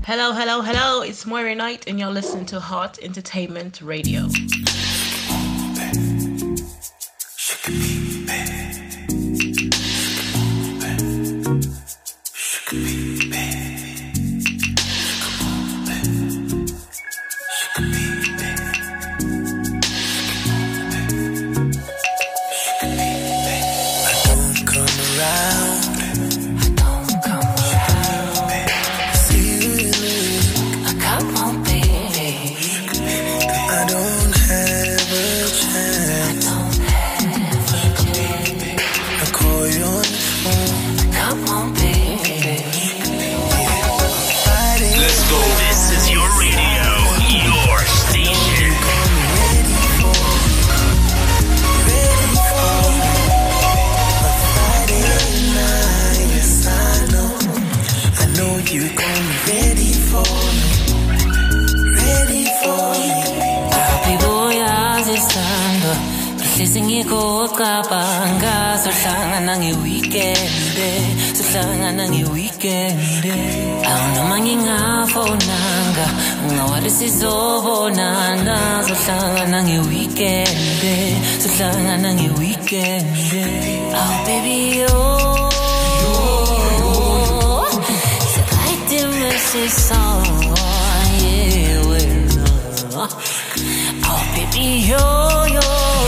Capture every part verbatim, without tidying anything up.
Hello, hello, hello. It's Moira Knight, and you're listening to Hot Entertainment Radio. Kabanga sohlangana nge-weekend sohlangana nge-weekend awunoma ngingafonanga ungawari sizobonana sohlangana nge-weekend sohlangana nge-weekend oh baby oh sekaite mesisong yeah well oh baby yo yo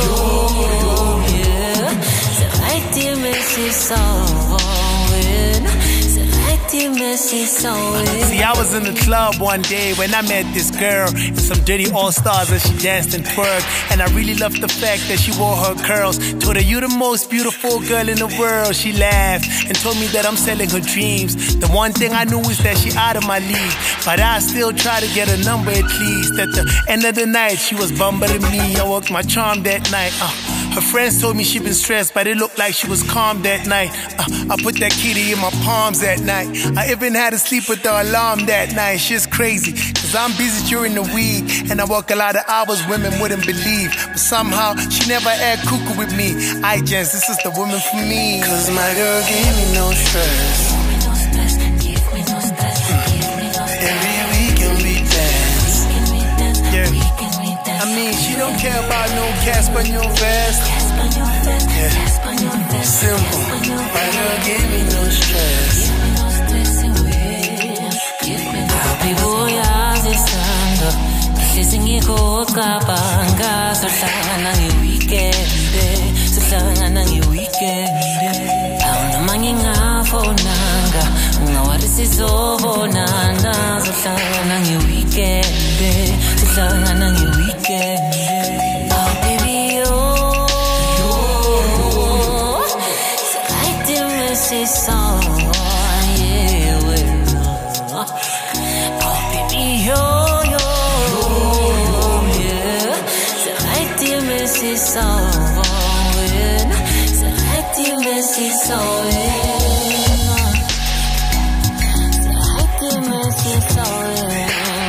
See, I was in the club one day when I met this girl and some dirty all-stars and she danced and twerked. And I really loved the fact that she wore her curls. Told her, you the most beautiful girl in the world. She laughed and told me that I'm selling her dreams. The one thing I knew is that she out of my league, but I still try to get a number at least. At the end of the night, she was bumbling me. I worked my charm that night. Uh. Her friends told me she been stressed, but it looked like she was calm that night. Uh, I put that kitty in my palms that night. I even had to sleep with the alarm that night. Shit's crazy, cause I'm busy during the week, and I work a lot of hours women wouldn't believe. But somehow, she never act cuckoo with me. I just, this is the woman for me. Cause my girl gave me no stress. Every weekend we dance. Yeah. I mean, she don't care about no Caspanol fast. Yeah. Simple. My girl gave me no stress. Happy boy, as it's stand up. Kissing you go kabanga. So lang ang weekend. So lang ang weekend. Aw naman nga fonanga. Ngawari si Zobonana. So lang ang weekend. So lang ang weekend. Oh baby, oh, oh, so I did miss it so, yeah, well, oh baby, yo, yo, yeah, so I did miss it so, well, so I did miss it so, well, so I did miss it so, well.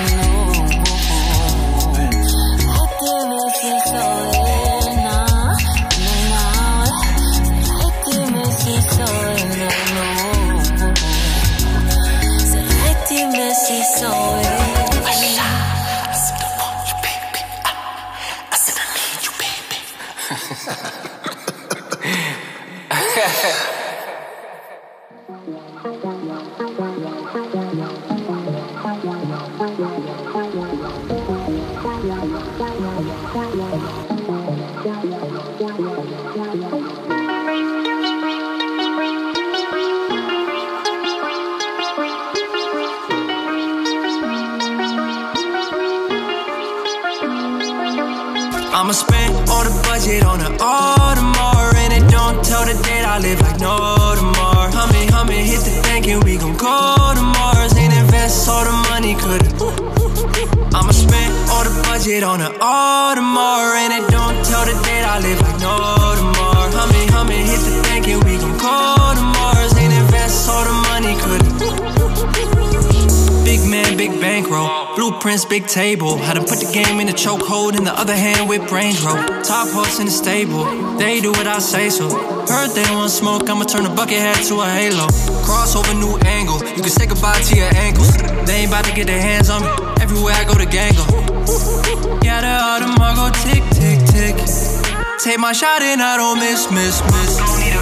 I'ma spend all the budget on an Audemars, and it don't tell the date I live like no tomorrow. Hummin', hummin', hit the bank and we gon' go to Mars and invest all the money, could've. I'ma spend all the budget on an Audemars, and it don't tell the date I live like no tomorrow. Hummin', hummin', hit the bank and we gon' go to Mars and invest all the money, could've. Big man, big bankroll, blueprint prints, big table. Had to put the game in a chokehold, in the other hand with brains roll. Top horse in the stable, they do what I say so. Heard they want smoke, I'ma turn a bucket hat to a halo. Crossover, new angle, you can say goodbye to your ankles. They ain't about to get their hands on me, everywhere I go the gang go. Yeah, the Audemars go tick, tick, tick. Take my shot and I don't miss, miss, miss.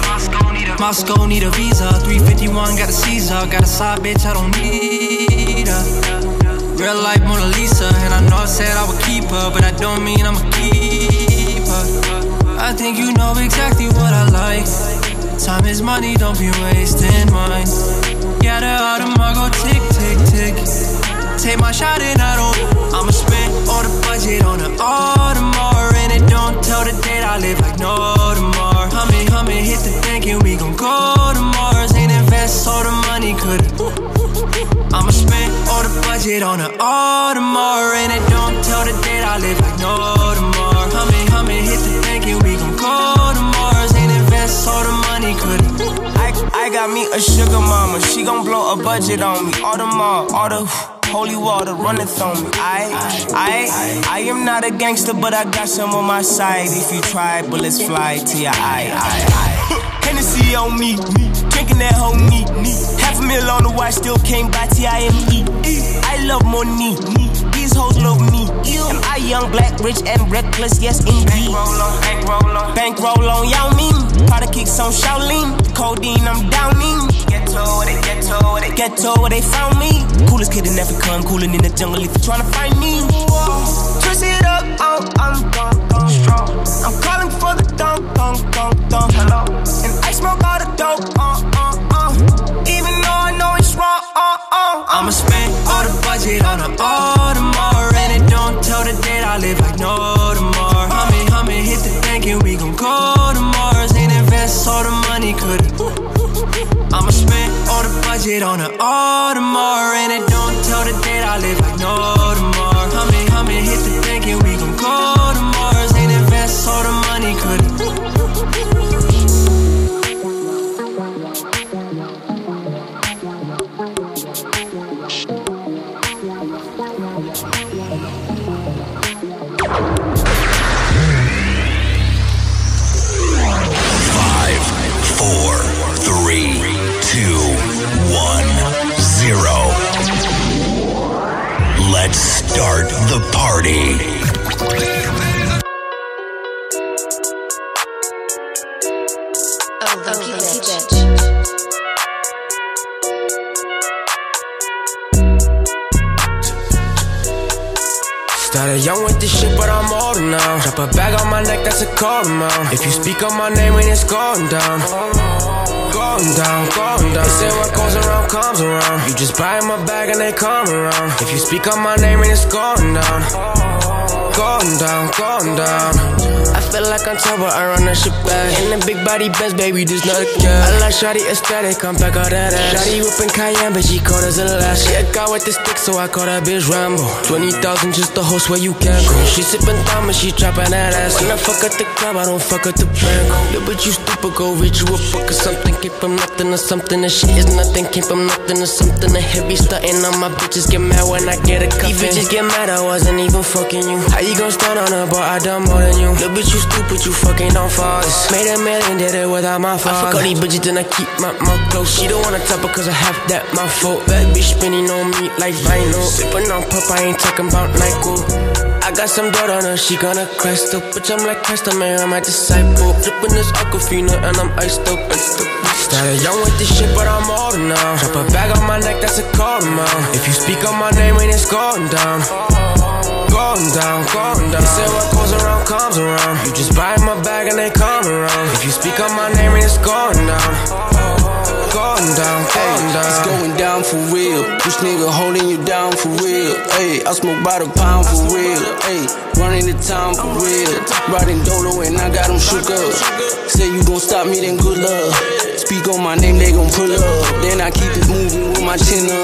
Moscow need a visa, three fifty-one got a Caesar. Got a side bitch, I don't need her. Real life Mona Lisa, and I know I said I would keep her, but I don't mean I'ma keep her. I think you know exactly what I like. Time is money, don't be wasting mine. Yeah, the Audemars go tick, tick, tick. Take my shot and I don't. I'ma spend all the budget on the Audemars, and it don't tell the date. I live like no tomorrow. Hummin', hummin', hit the tank and we gon' go to Mars. Ain't invest all the money, could I'ma spend all the budget on the Audemars, and it don't tell the date. I live like no tomorrow. Hummin', hummin', hit the tank and we gon' go to Mars. Ain't invest all the money, could I, I got me a sugar mama, she gon' blow a budget on me. Audemars, all the holy water runneth on me. I, I, I am not a gangster, but I got some on my side. If you try, bullets fly to your eye, I, I. Hennessy on me, drinking that whole neat. Half a mil on the watch, still came by T I M E. I love money, these hoes love me. Am I young, black, rich, and reckless? Yes, indeed. Bankroll on, bankroll on, bankroll on, Yao Ming. Product kicks on Shaolin, codeine I'm downing. Get to it, get to it, get to it, they found me. Coolest kid in Africa, I'm coolin' in the jungle if you're tryna find me. Twist it up, I'm, I'm gone, gone strong. I'm calling for the dunk, dunk, dunk, dunk. Hello, and I smoke all the dope, uh, uh, uh. Even though I know it's wrong, uh, uh. I'ma spend all the budget on the Audemars, and it don't tell the date. I live like no tomorrow. Hummin', hummin', hit the tank and we gon' go to Mars. Ain't invest all the money, could I'ma spend all the budget on the Audemars, and it don't tell the date. I live like no tomorrow. Hummin', hummin', hit the tank and we gon' go to Mars. Ain't invest all the money, could Let's start the party. Oh, okay, bitch. Started young with this shit, but I'm older now. Drop a bag on my neck, that's a cold amount. If you speak on my name, when it's going down. Going down, going down. They say what goes around comes around. You just buy my bag and they come around. If you speak on my name and it's going down. Going down, going down. I feel like I'm top, but I run that shit back. In the big body Benz, baby, this not a cat. I like shawty aesthetic, I'm back all that ass. Shawty whipping Cayenne, but she cold as a lash. She a guy with the stick, so I call that bitch Rambo. Twenty thousand just the host where you can go. She sipping down, but she dropping that ass. When I fuck at the club, I don't fuck at the bank. Yeah, but you stupid, go read you a book or something. Came from nothing to something, and shit is nothing. Came from nothing to something, the heavy starting on my bitches get mad when I get a cup. These bitches get mad, I wasn't even fucking you. How you gon' stand on her, but I done more than you. Little bitch, you stupid, you fucking don't fall. Made a million, did it without my fault. I fuck all these bitches, then I keep my mouth closed. She don't wanna top her cause I have that mouth full. Bad bitch spinning on me like vinyl. Sippin' on pop, I ain't talking about Nyquil. I got some dirt on her, she gonna crash still. Bitch, I'm like Christ, man, I'm my disciple. Drippin' this Aquafina and I'm iced up. Started young with this shit, but I'm older now. Drop a bag on my neck, that's a cold amount. If you speak on my name, when it's going down. Going down, going down. They say what goes around comes around. You just buy my bag and they come around. If you speak on my name, it's going down. Going down, going down. It's going down for real. This nigga holding you down for real. Ayy, I smoke by the pound for real. Ayy, running the town for real. Riding Dolo and I got them shook up. Say you gon' stop me, then good luck. Speak on my name, they gon' pull up. Then I keep it moving with my chin up.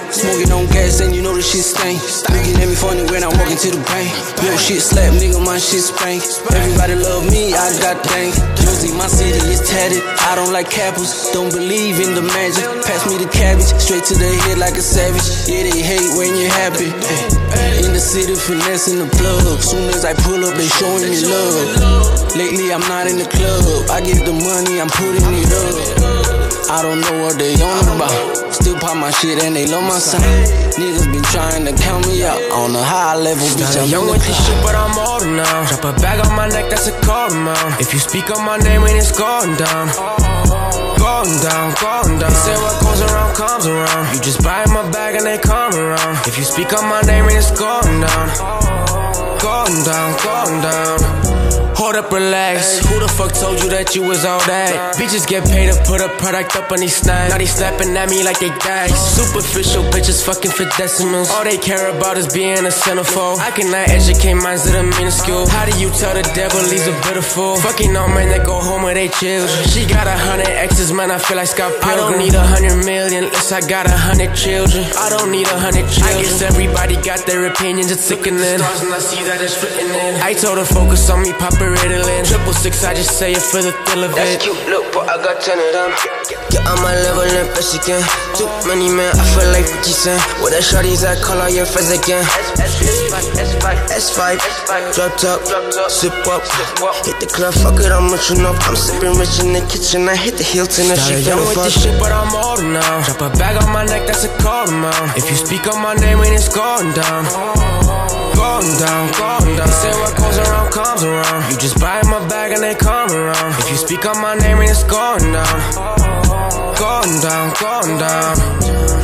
Smoking on gas and you know the shit stank. Looking at me funny when I walk into the bank. Yo, shit slap, nigga, my shit spank. Everybody love me, I got dank. Jersey, my city is tatted. I don't like cappers, don't believe in the magic. Pass me the cabbage, straight to the head like a savage. Yeah, they hate when you're happy. In the city, finesse in the plug. Soon as I pull up, they showing me love. Lately, I'm not in the club. I get the money, I'm putting it up. I don't know what they on about. Still pop my shit and they love my sound. Niggas been trying to count me out on a high level. Bitch, I'm young with this shit, but I'm older now. Drop a bag on my neck, that's a cold amount. If you speak on my name, when it's going down. Going down, going down. They say what goes around comes around. You just buy my bag and they come around. If you speak on my name, when it's going down. Going down, going down. Hold up, relax. Who the fuck told you that you was all that? Bitches get paid to put a product up on these snaps. Now they snapping at me like they gags. Superficial bitches fucking for decimals. All they care about is being a centerfold. I cannot educate minds that are minuscule. How do you tell the devil he's a bitter fool? Fucking all men that go home with they children. She got a hundred exes, man, I feel like Scott Pilgrim. I don't need a hundred million unless I got a hundred children. I don't need a hundred children. I guess everybody got their opinions, it's sickening. And I see that it's written in. I told her focus on me, pop it. Ritalin. Triple six, I just say it for the thrill of it. That's cute, look, but I got ten of them. Get on my level and best again. Too many men, I feel like fifty cent. With the shorties, I call all your friends again. S five, S five, drop top, sip up, hit the club, fuck it, I'm rich enough. I'm sipping rich in the kitchen, I hit the Hilton and she young with this shit, but I'm older now. Drop a bag on my neck, that's a cold amount. If you speak on my name, when it's going down. Going down, going down. They say what goes around comes around. You just buy my bag and they come around. If you speak on my name, and it's going down. Going down, going down.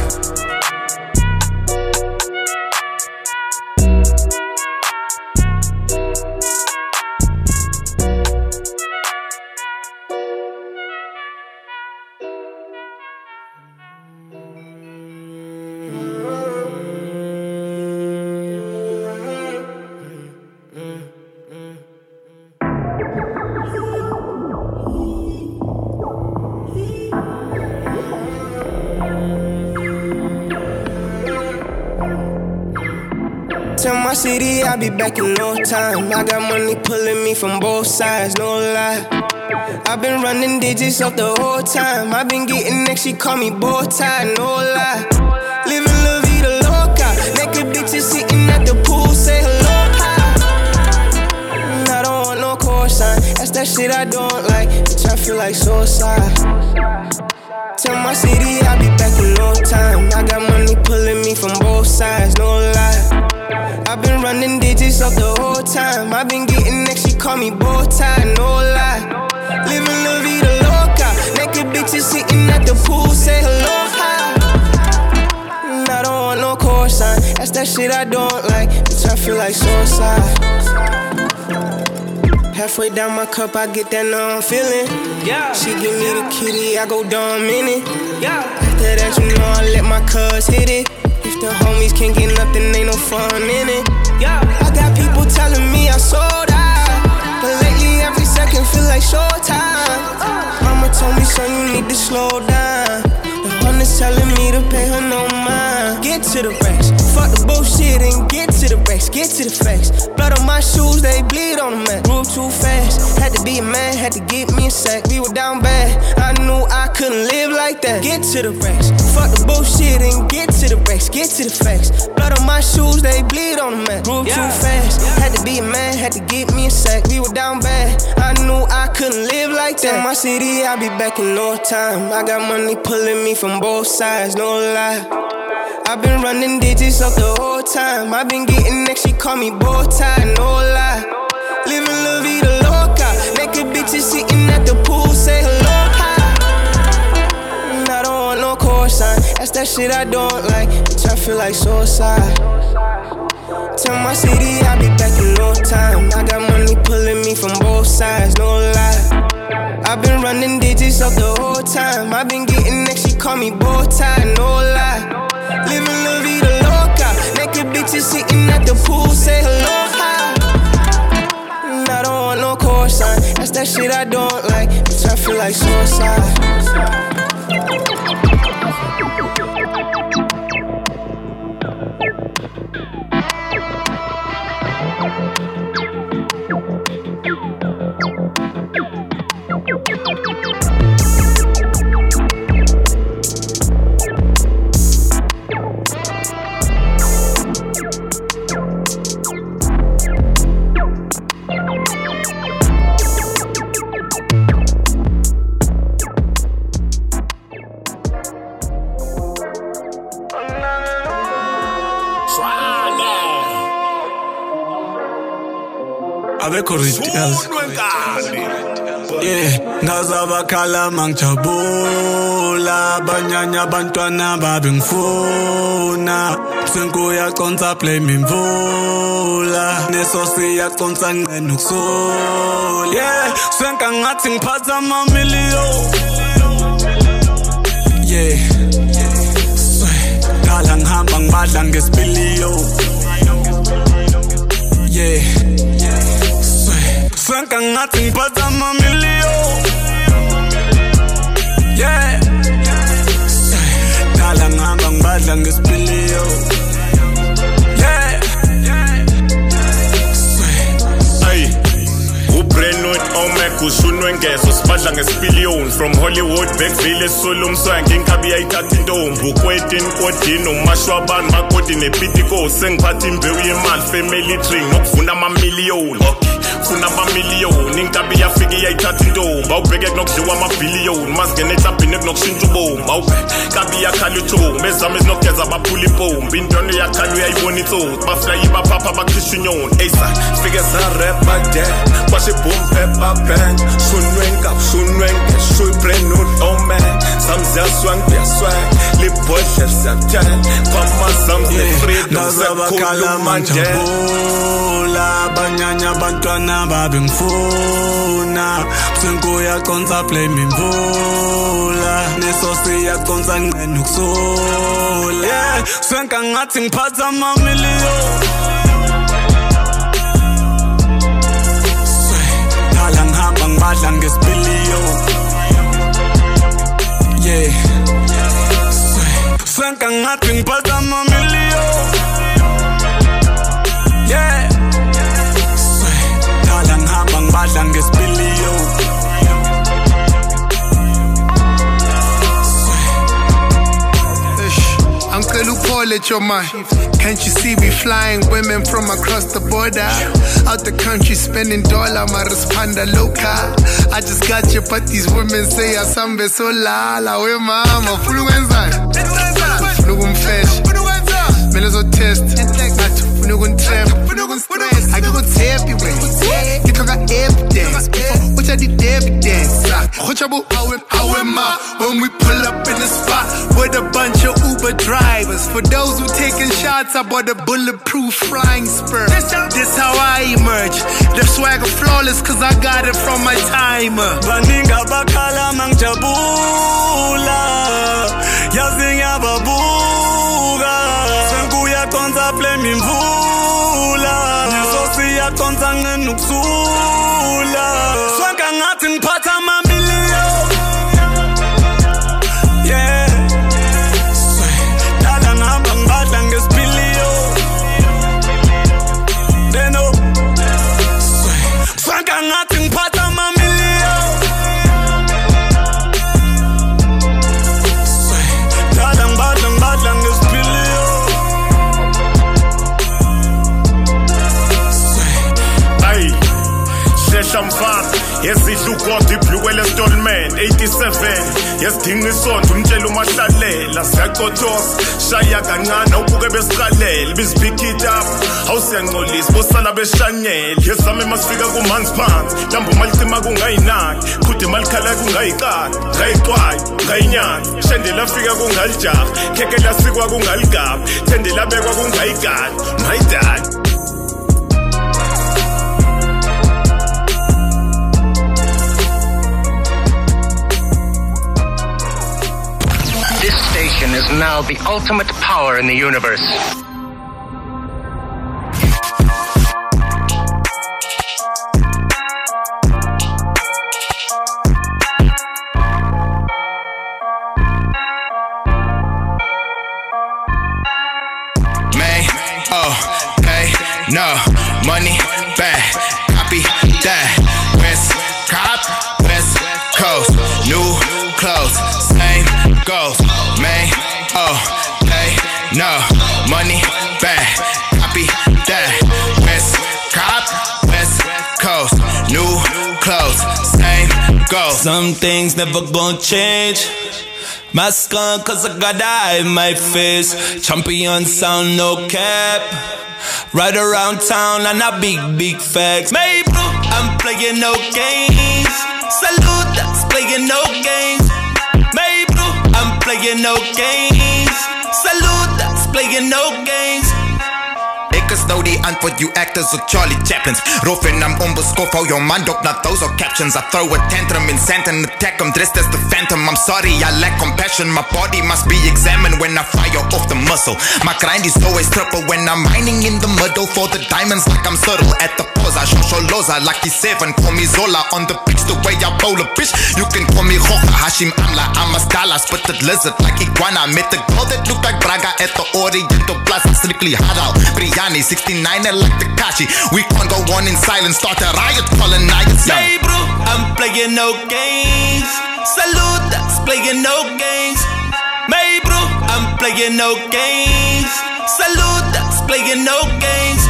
Tell my city I'll be back in no time. I got money pulling me from both sides, no lie. I've been running digits up the whole time. I've been getting next, she call me bow tie, no lie. Living la vida loca. Naked bitches sitting at the pool, say hello, hi. And I don't want no cosign. That's that shit I don't like. Bitch, I feel like suicide. Tell my city I'll be back in no time. I got money pulling me from both sides, no lie. I've been running digits up the whole time. I've been getting next, she call me bow tie, no lie. Living la vida loca. Naked bitches sitting at the pool, say hello, hi. And I don't want no cosign. That's that shit I don't like. Bitch, I feel like suicide. Halfway down my cup, I get that numb feeling. Yeah. She give me the kitty, I go dumb in it. Yeah. After that, you know I let my cuz hit it. If the homies can't get nothing, ain't no fun in it. Yeah. I got people telling me I sold out, but lately every second feel like showtime. Mama told me, son, you need to slow down. The hundred's telling me to pay her no mind. Get to the racks, fuck the bullshit and get to the racks, get to the facts. Blood on my shoes, they bleed on the mat. Move too fast, had to be a man, had to get me a sack. We were down bad, I knew I couldn't live like that. Get to the racks, fuck the bullshit and get to the racks, get to the facts. Blood on my shoes, they bleed on the mat. Move too fast, had to be a man, had to get me a sack. We were down bad, I knew I couldn't live like that. In my city, I'll be back in no time. I got money pulling me from both sides, no lie. I've been running digits up the whole time. I've been getting next, she call me bow tie, no lie. Living la vida loca. Naked bitches sitting at the pool, say hello, hi. And I don't want no cosign. That's that shit I don't like. Bitch, I feel like suicide. Tell my city I'll be back in no time. I got money pulling me from both sides, no lie. I've been running digits up the whole time. I've been getting next, she call me bow tie, no lie. Living la vida loca. Naked bitches sitting at the pool, say hello, hi. And I don't want no cosign. That's that shit I don't like. Bitch, I feel like suicide. abekho ready yazi yeah ngazabakhala mangijabula banyanya abantwana babe ngifuna senko yaconsa play mimvula neso siyaconsa ngene ukusola yeah senka ngathi ngiphatha ama million yeah dala ngihamba ngibadla ngesipiliyo yeah senka ngathi ngiphatha ama million yeah dala ngihamba ngibadla ngesipiliyo yeah ay uBrenwood Omek ushunwe ngeso sibadla ngesipillion from Hollywood Beckville eSolomswange inkabi yayithatha intombi ukweti inkodini umashwabani makoti nepitiko sengiphatha imbewu yemali family tree nokuvuna ama million okay funa ama million inkabi yafika yayithatha intombi awubheke kunokudliwa ama billion masingene eklabhini kunokushintsha ubomi awubheke kabi yakhala uthombi ezami ezinokugeza baphula impombi intwana yakhala uyayibona itsotsi bafly baphapha bakhishwa inyoni esa fike sa rap back there kwashe boom pepper band shunwenga shunwenga shoy Brennwood oh man samzia swang bia swang le boys siyathen kwama samze freedom ngazabakhala mangijabula banyanya abantwana babe ngifuna senko yaconsa play mimvula neso siyaconsa ngene ukusola yeah senka ngathi ngiphatha ama million dala ngihamba ngibadla ngesipiliyo yeah senka ngathi ngiphatha ama million yeah dala ngihamba ngibadla ngesipiliyo Uncle Upole at your mind. Can't you see me flying women from across the border? Out the country spending dollar, my responder loca. I just got you, but these women say asambe so la la we mama. Fulu wenzani? Fulu kumfesh. Mele zo test. Nathi fulu kuntrap. Fulu kunstress. I go everywhere. Get on evidence. Which I did evidence. Khochabu awe awe ma. When we pull up in the spot with a bunch of Uber drivers. For those who taking shots, I bought a bulletproof flying spur. This how I emerge. The swagger flawless cause I got it from my timer. Baninga bakhala mangijabula yazi ngiyababuka senku yaconsa play mimvula neso siyaconsa ngene ukusula senka ngathi ngiphatha ama million yeah dala ngihamba ngibadla ngesipiliyo deno senka ngathi ngiphatha ama million dala ngibadla ngibadla ngesipiliyo ay shesha mfana yesidlukodi iblukwele stolman eighty-seven yesidinga isonto umtshela umahlalela siyaqothosa shaya kancane ubuke besiqalela bispick it up awusiyangcolisa bosala beshanyela yesami masifika kumanzi phansi mhlawumbe umalicima kungayinaki qhude malikhala kungayikaki ngayixwayo ngayinyanza shendela fika kungalijaha kheke lasikwa kungaligaba thendela bekwa kungayigani my dad. This station is now the ultimate power in the universe. May, oh, pay, no, money, back, copy that, West, cop, West Coast, new clothes, same goals, May, oh, pay, no, money, back, copy that, West, cop, West Coast, new clothes, same goals. Some things never gonna change. Mask on cause I got eye in my face. Champion sound no cap. Right around town and I big, big facts. Maybe I'm playing no games. Salute, that's playing no games. Maybe I'm playing no games. Salute, that's playing no games. Ek is nou die antwoord, you actors of Charlie Chaplin's. Rof en I'm onbeskof, hou jou man dop, not those are captions. I throw a tantrum in sand and attack him, dressed as the phantom. I'm sorry, I lack compassion, my body must be examined when I fire off the muscle. My grind is always triple when I'm mining in the middle for the diamonds like I'm subtle. At the pause, I show Sholoza, Lucky Seven, call me Zola. On the pitch, the way I bowl a bitch, you can call me Rocha, Hashim Amla. I'm a style, I spit the lizard like Iguana. Met the girl that looked like Braga at the Oriental Plaza, strictly hard out, Brianni, sixty-nine like the Kashi. We can't go on in silence, start a riot, calling Nayas young. Hey bro, I'm playing no games. Salute, that's playing no games. Hey bro, I'm playing no games. Salute, that's playing no games.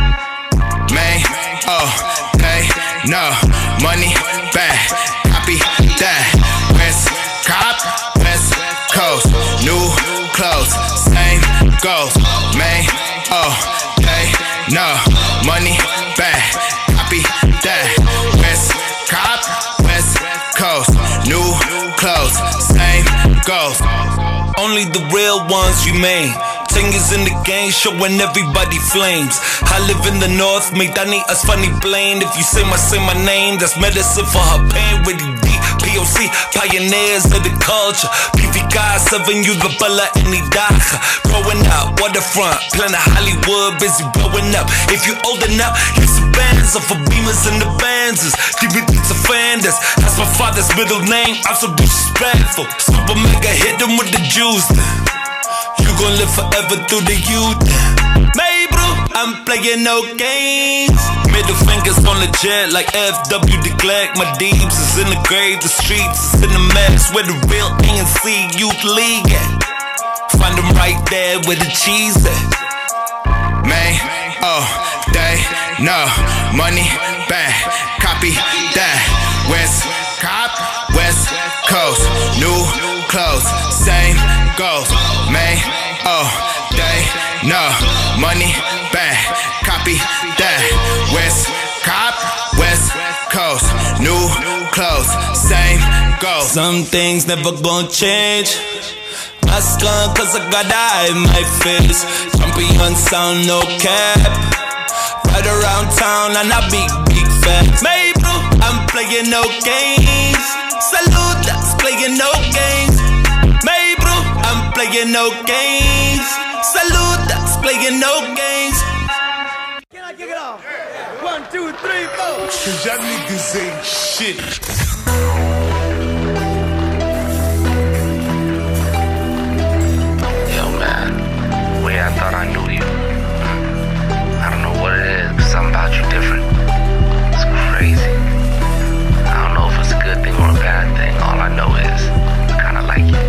May, oh, hey, no, money, bad, copy that. West Cop, West Coast, new clothes, same goals. May, oh, hey, no, money, bad, copy that. West Cop, West Coast, new clothes, same goals. Only the real ones remain. Ten years in the game, showing everybody flames. I live in the north, make that need us funny blame. If you say my, say my name, that's medicine for her pain. Really deep, P O C, pioneers of the culture. P V guys, serving you the bala in the dacha. Growing up, waterfront, planet Hollywood, busy blowing up. If you old enough, use the bands of for beamers and the bands. D B T's offenders, that's my father's middle name. I'm so disrespectful. Super mega hit them with the juice. You gon' live forever through the youth. May bro, I'm playing no games. Middle fingers on the jet like F W de Klerk. My deeps is in the grave, the streets is in the mess. Where the real A N C youth league at. Find them right there where the cheese at. May, oh, they, no, money, bad, copy that. West Cop, West Coast, new clothes, same goals. May, oh, they, no, money, bad, copy that. West Cop, West Coast, new clothes, same goals. Some things never gon' change. Mask on cause I got eye in my face. Champion sound, no cap. Right around town and I big, big facts. May bro, I'm playing no games. Salute, that's playing no games. May bro, I'm playing no games. Salute, that's playing no games. Can I kick it off? One, two, three, four. Cause y'all niggas ain't shit. I thought I knew you. I don't know what it is, but something about you different. It's crazy. I don't know if it's a good thing or a bad thing. All I know is I kinda like you.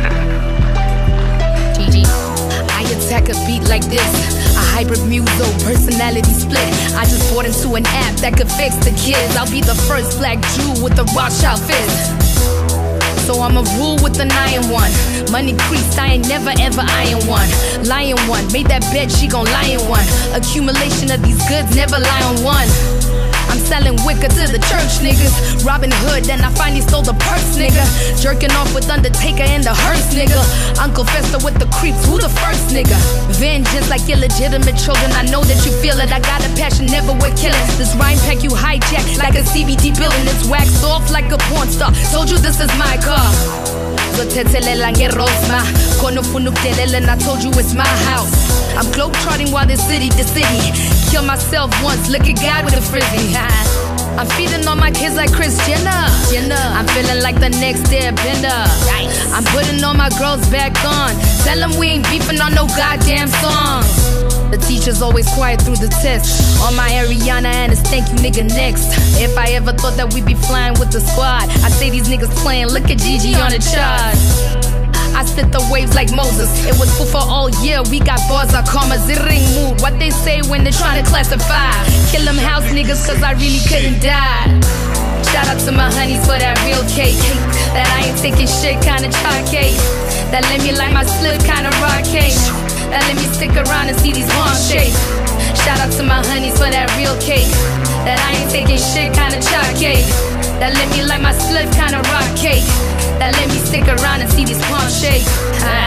G G. I attack a beat like this. A hybrid muso, personality split. I just bought into an app that could fix the kids. I'll be the first black Jew with the Rothschild fist. So I'm a rule with an iron one. Money creased, I ain't never ever iron one. Lion one, made that bet, she gon' lie in one. Accumulation of these goods, never lie on one. I'm selling wicker to the church niggas. Robin Hood, then I finally stole the purse, nigga. Jerking off with Undertaker and the hearse, nigga. Uncle Fester with the creeps, who the first nigga? Vengeance like illegitimate children, I know that you feel it. I got a passion, never with killing. This rhyme pack you hijack like a C B D building. It's waxed off like a porn star. Told you this is my car. Zotetelela ngerosma. Kono funuktelela, and I told you it's my house. I'm globetrotting while this city to city. Kill myself once, look at God with a frizzy. I'm feeding on my kids like Kris Jenner. Jenner. I'm feeling like the next airbender. Nice. I'm putting all my girls back on. Tell them we ain't beefing on no goddamn songs. The teacher's always quiet through the test. On my Ariana and it's thank you nigga next. If I ever thought that we'd be flying with the squad, I say these niggas playing, look at Gigi on the chart. I spit the waves like Moses. It was full for all year. We got bars, our karma's in ring mood. What they say when they're trying to classify. Kill them house niggas cause I really couldn't die. Shout out to my honeys for that real cake. That I ain't taking shit, kinda chalk cake. That let me like my slip, kinda rock cake. That let me stick around and see these palms shake. Shout out to my honeys for that real cake. That I ain't taking shit, kinda chalk cake. That let me like my slip, kinda rock cake. That let me stick around and see these palms shake. Ah.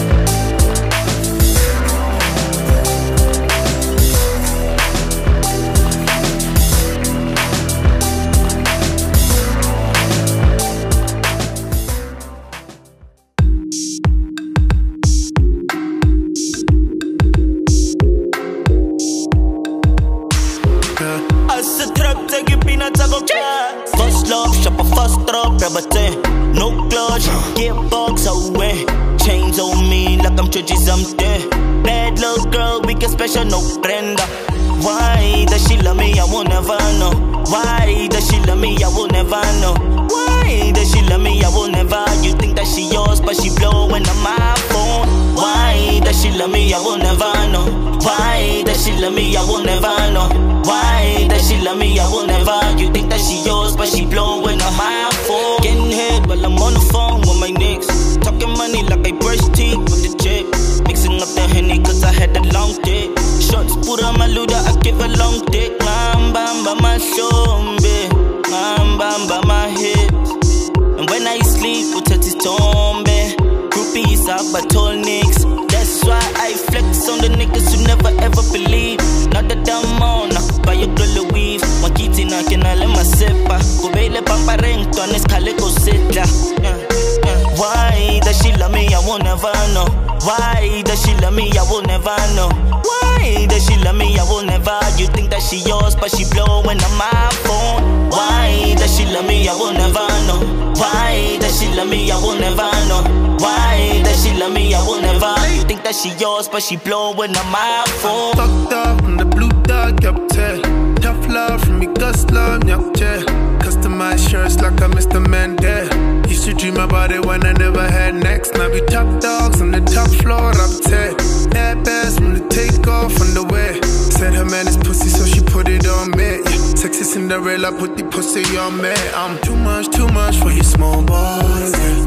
First love, shop a first drop, everything. No clutch, gearbox away. Chains on me like I'm churchy something. Bad little girl, we get special, no prenda. Why does she love me? I will never know. Why does she love me? I will never know. Why does she love me? I will never. You think that she yours, but she blowing on my phone. Why does she love me? I will never know. Why does she love me? I will never know. Why does she love me? I will never. You think that she yours, but she blowing on my phone. Getting head while I'm on the phone with my nicks. Talking money like I brush teeth with the chick. Mixing up the Henny cause I had a long dick. Shots put on my luda, I give a long dick. Ngamba my shombe, ngamba my hips. And when I sleep, put at his tombe. Groupies up, I told nicks. That's why I flex on the niggas who never ever believe. Not that I'm on, I could buy a girl a weave. Makiti na kinale masepa. Kubele pampareng, tones kaleko sitla. Why does she love me? I will never know. Why does she love me? I will never know. Why does she love me? I will never. You think that she yours, but she blowing on my phone. Why does she love me? I will never know. Why does she love me? I will never know. Why does she love me? I will never. You think that she yours, but she blowing on my phone. Fucked up from the blue dog up there. Tough love from me, Gus love, yup, yeah. Customized shirts like I missed the man there. Used to dream about it when I never had next. Now we top dogs on the top floor up there. That bass from the take off underwear. Said her man is pussy, so she put it on me. Yeah. Sexy Cinderella, put the pussy on me. I'm too much, too much for you small boys. Yeah.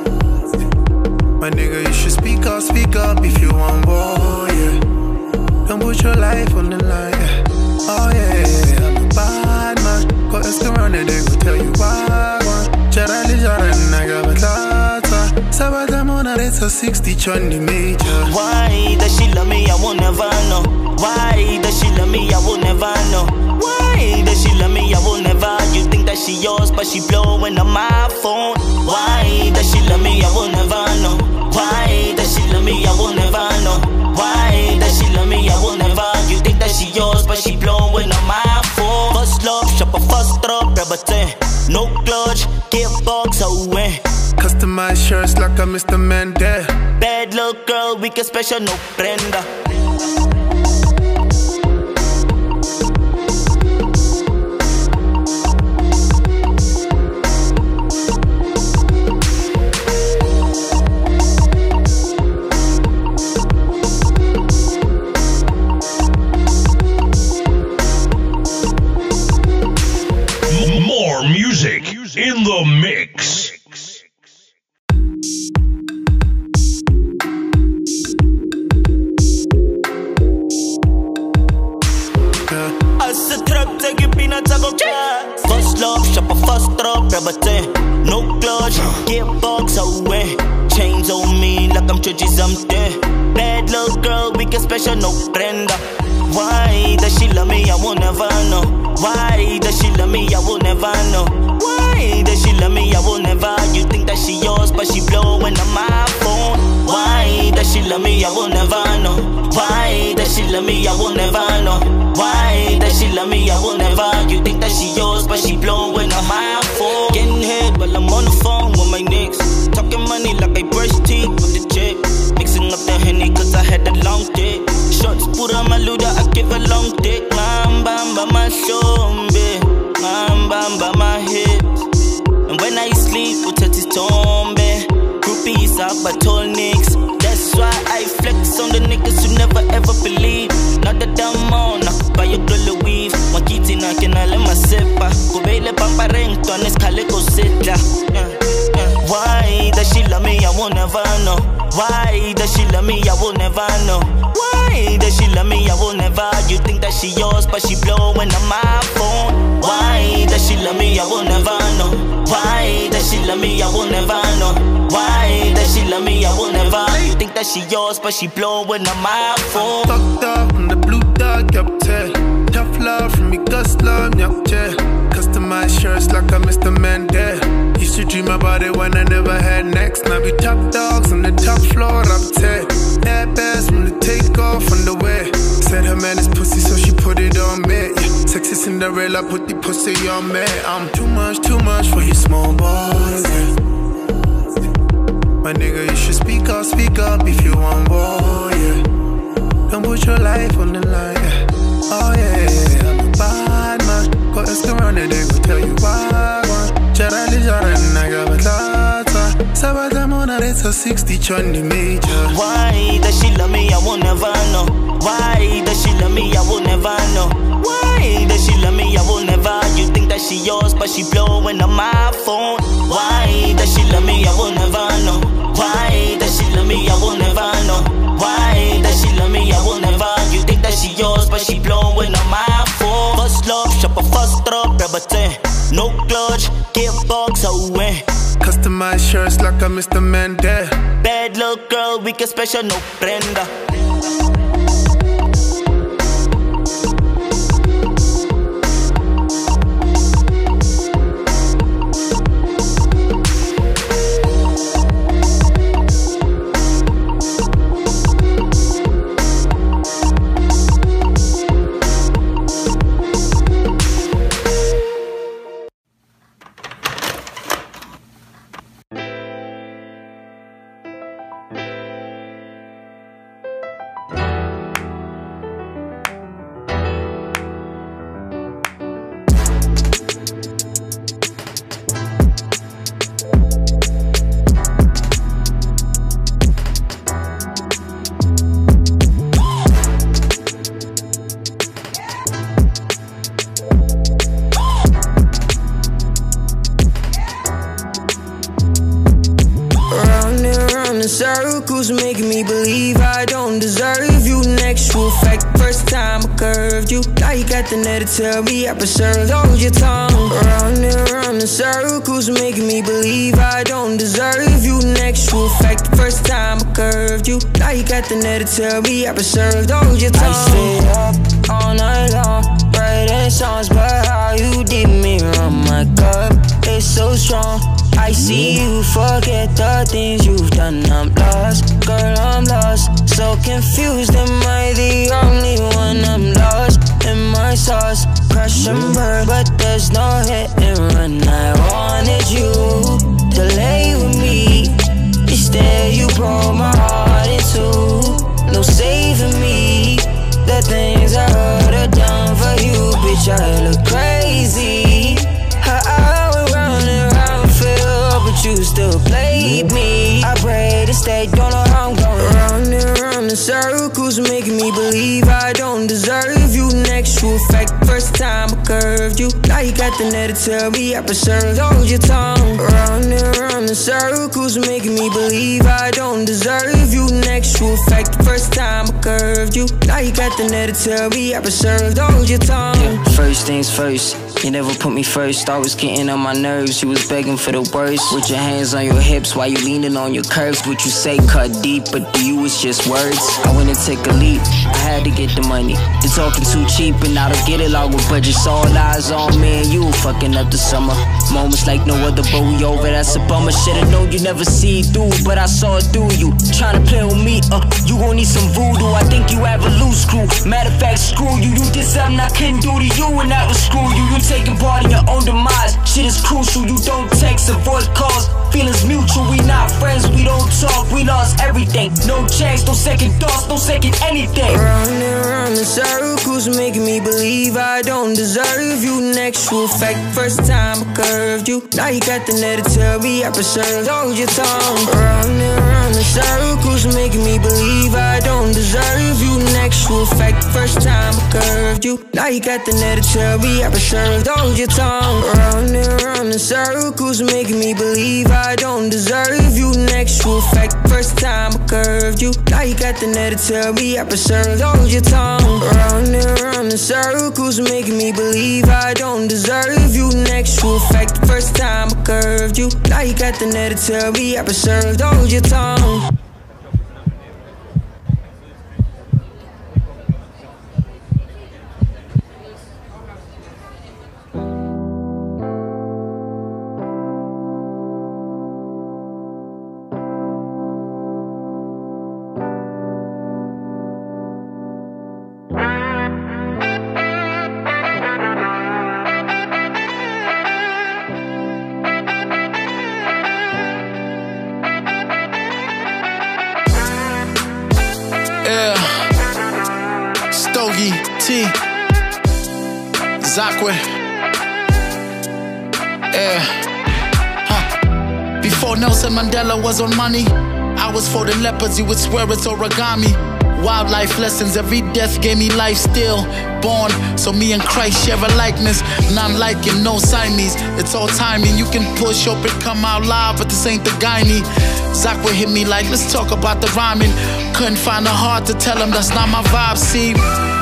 My nigga, you should speak up, speak up if you want war, yeah. Don't put your life on the line, yeah. Oh yeah, yeah, I'm a bad man. Go ask around and they go tell you why. Charlie Jaran, I got a lot. Sabatamona, it's a sixty twenty major. Why does she love me? I will never know. Why does she love me? I will never know. Why does she love me? I will never. You think that she yours, but she blowing on my phone. Why does she love me? I will never know. Why does she love me? I will never know. Why does she love me? I will never. You think that she yours, but she blowing on my phone. First love, shop a first drop, everything. No clutch, gearbox away. Customized shirts like I missed the man there. Bad little girl, we get special, no prenda. More music in the mix. First love, shop a first drop, everything. No clutch, gearbox away. Chains on me like I'm churchy something. Bad little girl, we get special, no prenda. Why does she love me? I will never know. Why does she love me? I will never know. Why does she love me? I will never. You think that she yours, but she blowing on my phone. Why does she love me? I will never know. Why does she love me? I will never know. Why does she love me? I will never. You think that she yours, but she blowing on my phone. Getting head while I'm on the phone with my nicks. Talking money like I brush teeth with the chick. Mixing up the Henny cause I had a long dick. Shots put on my luda, I give a long dick. Ngamba my shombe, ngamba my hips. And when I sleep, put at his tombe. Groupies up, I told nicks. That's why I flex on the niggas who never ever believe. Not that I'm on, I could buy a girl a weave. Makiti na kinale masepa. Kubele pampareng, Gone is Calico Sitla. Why does she love me? I will never know. Why does she love me? I will never know. Why does she love me? I will never. You think that she yours, but she blowing on my phone. Why does she love me? I will never know. Why does she love me? I will never know. Why does she love me? I will never. You think that she yours, but she blowing on my phone. Fucked up from the blue dog up there. Tough love from me, Gus love, yup, yeah. Customized shirts like I Mister Mandela. Used to dream about it when I never had next. Now we top dogs on the top floor up there. That bass from the take off on the way. Said her man is pussy, so she put it on me. Yeah. Sexy Cinderella, put the pussy on me. I'm too much, too much for you small boys, yeah. My nigga, you should speak up, speak up if you want war, yeah. Don't put your life on the line, yeah. Oh yeah, yeah, I'm a bad man. Go ask around and they will tell you why. Charlie Jaran, I got a tata. Sabatamona, it's a sixty chunny major. Why does she love me? I will never know. Why does she love me? I will never know. Why does she love me? I will never. You think that she yours, but she blowing on my phone. Why does she love me? I will never know. Why does she love me? I will never know. Why does she love me? I will never. You think that she yours, but she blowing on my phone. First love, shop a first drop, rubber ten. No clutch, gearbox away. Customized shirts like I Mister Mandela. Bad luck girl, we get special, no prenda. Circles making me believe I don't deserve you. Next true fact, first time I curved you. Now you got the nerve to tell me I preserved. Hold your tongue. Round and round in circles making me believe I don't deserve you. Next true fact, first time I curved you. Now you got the nerve to tell me I preserved. Hold your tongue. I stay up all night long, writing songs, but how you did me wrong. My cup is so strong. I see you forget the things you've done. I'm lost, girl, I'm lost. So confused, am I the only one? I'm lost in my sauce. Crush and burn, but there's no hit and run. I wanted you to lay with me. Instead, you broke my heart in two. No saving me. The things I would have done for you, bitch, I look crazy. I went round and round, but you still played me. I pray to stay, don't know how I'm going. Round and round in circles, making me believe I don't deserve you. Next true fact, first time I curved you. Now you got the nerve to tell me I preserved. Hold your tongue. Round and round in circles, making me believe I don't deserve you. Next true fact, first time I curved you. Now you got the nerve to tell me I preserved. Hold your tongue. Yeah, first things first. You never put me first, I was getting on my nerves. You was begging for the worst. With your hands on your hips while you leaning on your curves. What you say cut deep, but to you it's just words. I went and take a leap, I had to get the money. You're talking too cheap and I don't get it all with budgets. All eyes on me and you fucking up the summer. Moments like no other, but we over, that's a bummer. Should've known you never see through, but I saw it through you. Trying to play with me, uh, you gon' need some voodoo. I think you have a loose screw. Matter of fact, screw you. You did something I couldn't do to you, and that was screw you. You taking part in your own demise. Shit is crucial, you don't text, avoid calls. Feelings mutual, we not friends, we don't talk. We lost everything, no chance, no second thoughts, no second anything. Round and round in circles, making me believe I don't deserve you. Next true fact, first time I curved you. Now you got the nerve to tell me I preserved. Hold your tongue. Round and round in circles, making me believe I don't deserve you. Next actual fact, first time I curved you. Now you got the net to tell me I preserved. Hold your tongue around and around in circles, making me believe I don't deserve you. An actual fact, first time I curved you. Now you got the net to tell me I preserved. Hold your tongue around and around in circles, making me believe I don't deserve you. An actual fact, first time I curved you. Now you got the net to tell me I preserved. Hold your tongue. T Zakwe. Yeah. Huh. Before Nelson Mandela was on money, I was for the leopards, you would swear it's origami. Wildlife lessons, every death gave me life still. Born, so me and Christ share a likeness. None like him, no Siamese. It's all timing, you can push, hope it come out live, but this ain't the gynae. Zakwe hit me like, let's talk about the rhyming. Couldn't find the heart to tell him that's not my vibe, see.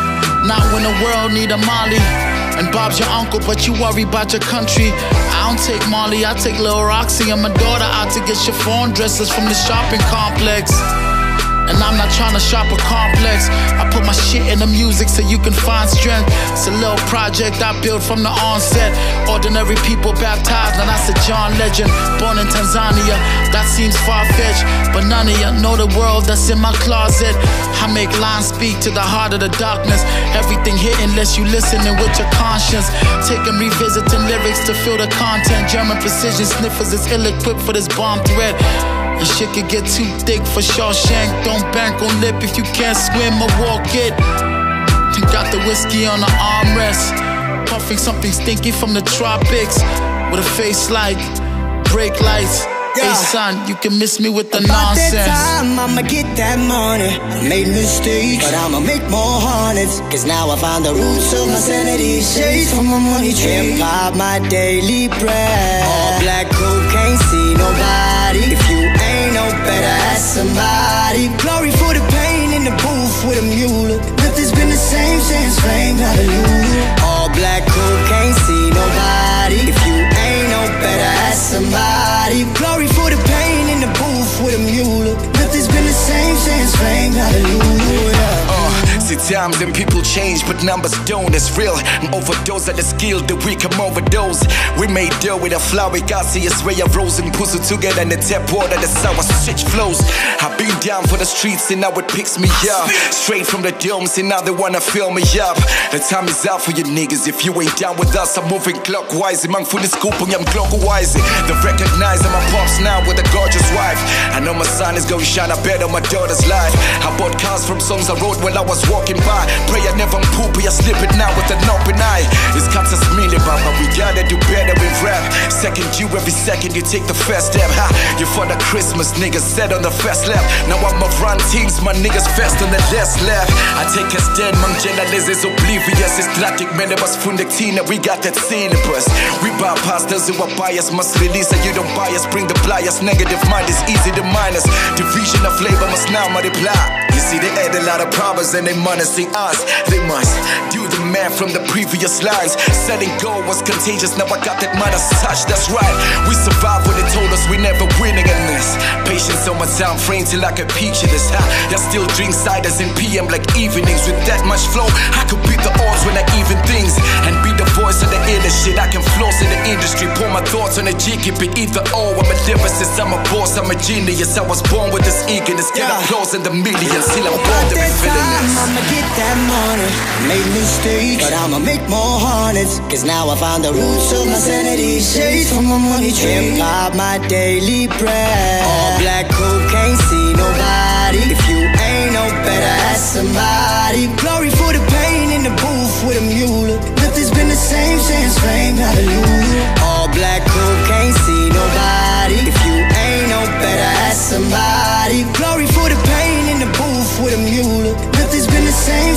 Not when the world need a Molly. And Bob's your uncle, but you worry about your country. I don't take Molly, I take Lil Roxy and my daughter out to get chiffon dresses from the shopping complex. And I'm not trying to shop a complex. I put my shit in the music so you can find strength. It's a little project I built from the onset. Ordinary people baptized, and that's a John Legend. Born in Tanzania, that seems far-fetched, but none of you know the world that's in my closet. I make lines speak to the heart of the darkness. Everything hit unless you listening with your conscience. Taking revisiting lyrics to feel the content. German precision sniffers is ill-equipped for this bomb threat. And shit could get too thick for Shawshank. Don't bank on lip if you can't swim or walk it. You got the whiskey on the armrest, puffing something stinky from the tropics, with a face like brake lights. Yeah. Hey son, you can miss me with the About nonsense. that time, I'ma get that money. I made mistakes, but I'ma make more hundreds. Cause now I found the roots of my sanity. Shades from my money tree. Hip hop, my daily bread. All black coat, can't see nobody. If you ain't no better, ask somebody. Glory for the pain in the booth with a mule. Nothing's been the same since fame, hallelujah. All black coat, can't see nobody. If you ain't no better, ask somebody. Glory for the pain in the booth with a mule. Nothing's been the same since fame, hallelujah. Uh, see times and people change, but numbers don't, it's real. An overdose of the skill that we come overdose. We made deal with a flower, gaseous ray of rose and pussy together in the tap water, the sour shit flows. I've been down for the streets and now it picks me up. Straight from the domes and now they wanna fill me up. The time is out for you niggas, if you ain't down with us, I'm moving clockwise. Man full of scoop and I'm clockwise. The recognize I'm a pops now with a gorgeous wife. I know my son is gonna shine a better on my daughter's life. I bought cars from songs I wrote while I was walking by. Pray I never poopy, I slip it now with an open eye. It's cuts us million, but we gotta do better with rap. Second you every second you take the first step. Ha, you for the Christmas niggas set on the first lap. Now I'm a run teams, my niggas fast on the last lap. I take a stand, man generalizes oblivious. It's tragic, man, it was fundectina, we got that syllabus. We bypass those who are biased, must release and you don't bias. Bring the pliers, negative mind is easy to minus. Division of labor must now multiply. You see they add a lot of problems and they menacing us. They must do the math from the previous lives. Setting goal was contagious, now I got that minus touch, that's right. We survived when they told us we never winning in this. Patience on my time frame till I can picture this. Ha, I still drink ciders in P M like evenings. With that much flow, I could beat the odds when I even things. And be the voice of the illest shit, I can floss in the industry. Pour my thoughts on a G, keep it either or. I'm a lyricist, I'm a boss, I'm a genius. I was born with this eagerness, get yeah. applause in the millions. Till I'm born to be feeling this. I'ma get that money. Made mistakes, but I'ma make more hundreds. Cause now I found the roots of my sanity. Shades from my money tree. Hip hop, my daily bread. All black coat, can't see nobody. If you ain't no better, ask somebody. Glory for the pain in the booth with a mule. Nothing's been the same since fame, hallelujah. All black coat, can't see nobody. If you ain't no better, ask somebody. Glory for the pain in the booth with a mule. Nothing's been the same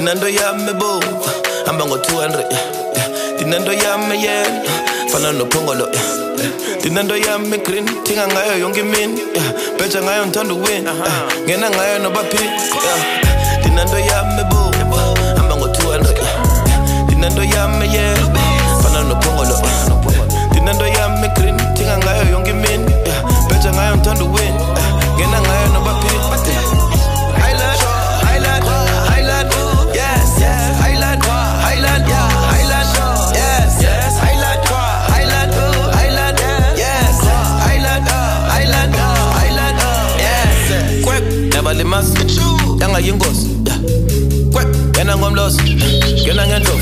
Dinando yami bo, hamba ngo two hundred. Dinando yami yen, fana no pongolo. Dinando yami green, tinga ngayo yonke min. Beja ngayo ntondo win, ngena ngayo no bapi. Dinando yami bo, hamba ngo two hundred. Dinando yami yen, fana no pongolo. Dinando yami green, tinga ngayo yonke min. Beja ngayo ntondo win, ngena ngayo no bapi. Highland, Highland, Highland, yes, yes. Highland, Highland, yeah, Highland, yes, yes. Highland, Highland, Highland, yes. Highland, Highland, Highland, yes. Quick, never limas, yanga yingos. Quick, yena ngomlos, yena ngendof.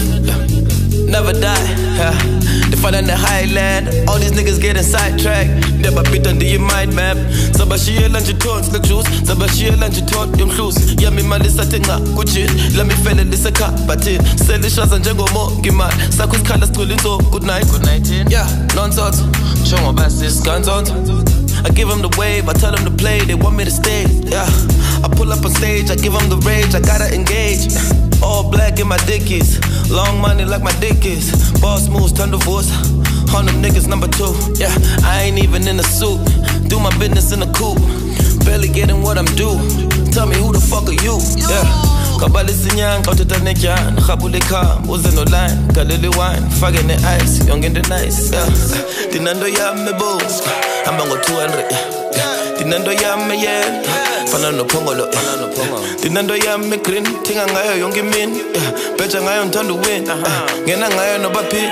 Never die, yeah. They fall in the highland. All these niggas getting sidetracked. Never beat under your mind map. Sabashia lunch your thoughts, look juice. Sabashia lunch your thought, young clues. Yeah, me man, this a thing up, good shit. Let me feel it, this a cut, but it. Sell the shots and Django more, give my Sakus colors to so good night, good night, yeah, nonsense. Show my best, this guns on. I give them the wave, I tell them to play, they want me to stay, yeah. I pull up on stage, I give them the rage, I gotta engage. All black in my dickies, long money like my dick is. Boss moves, turn divorce, on them niggas number two. Yeah, I ain't even in a suit, do my business in a coupe. Barely getting what I'm due, tell me who the fuck are you? Yeah, kabali sinyang, kaututa nejan, khabule kam, uze no line, galili wine, fag in the ice, young in the nice. Yeah, dinando ya me bo, I'm on two hundred. Dinando ya me yen, fana no pongolo. Dinando ya me green, tinga ngayo yonke min. Beja ngayo ntondo win, ngena ngayo no bapi.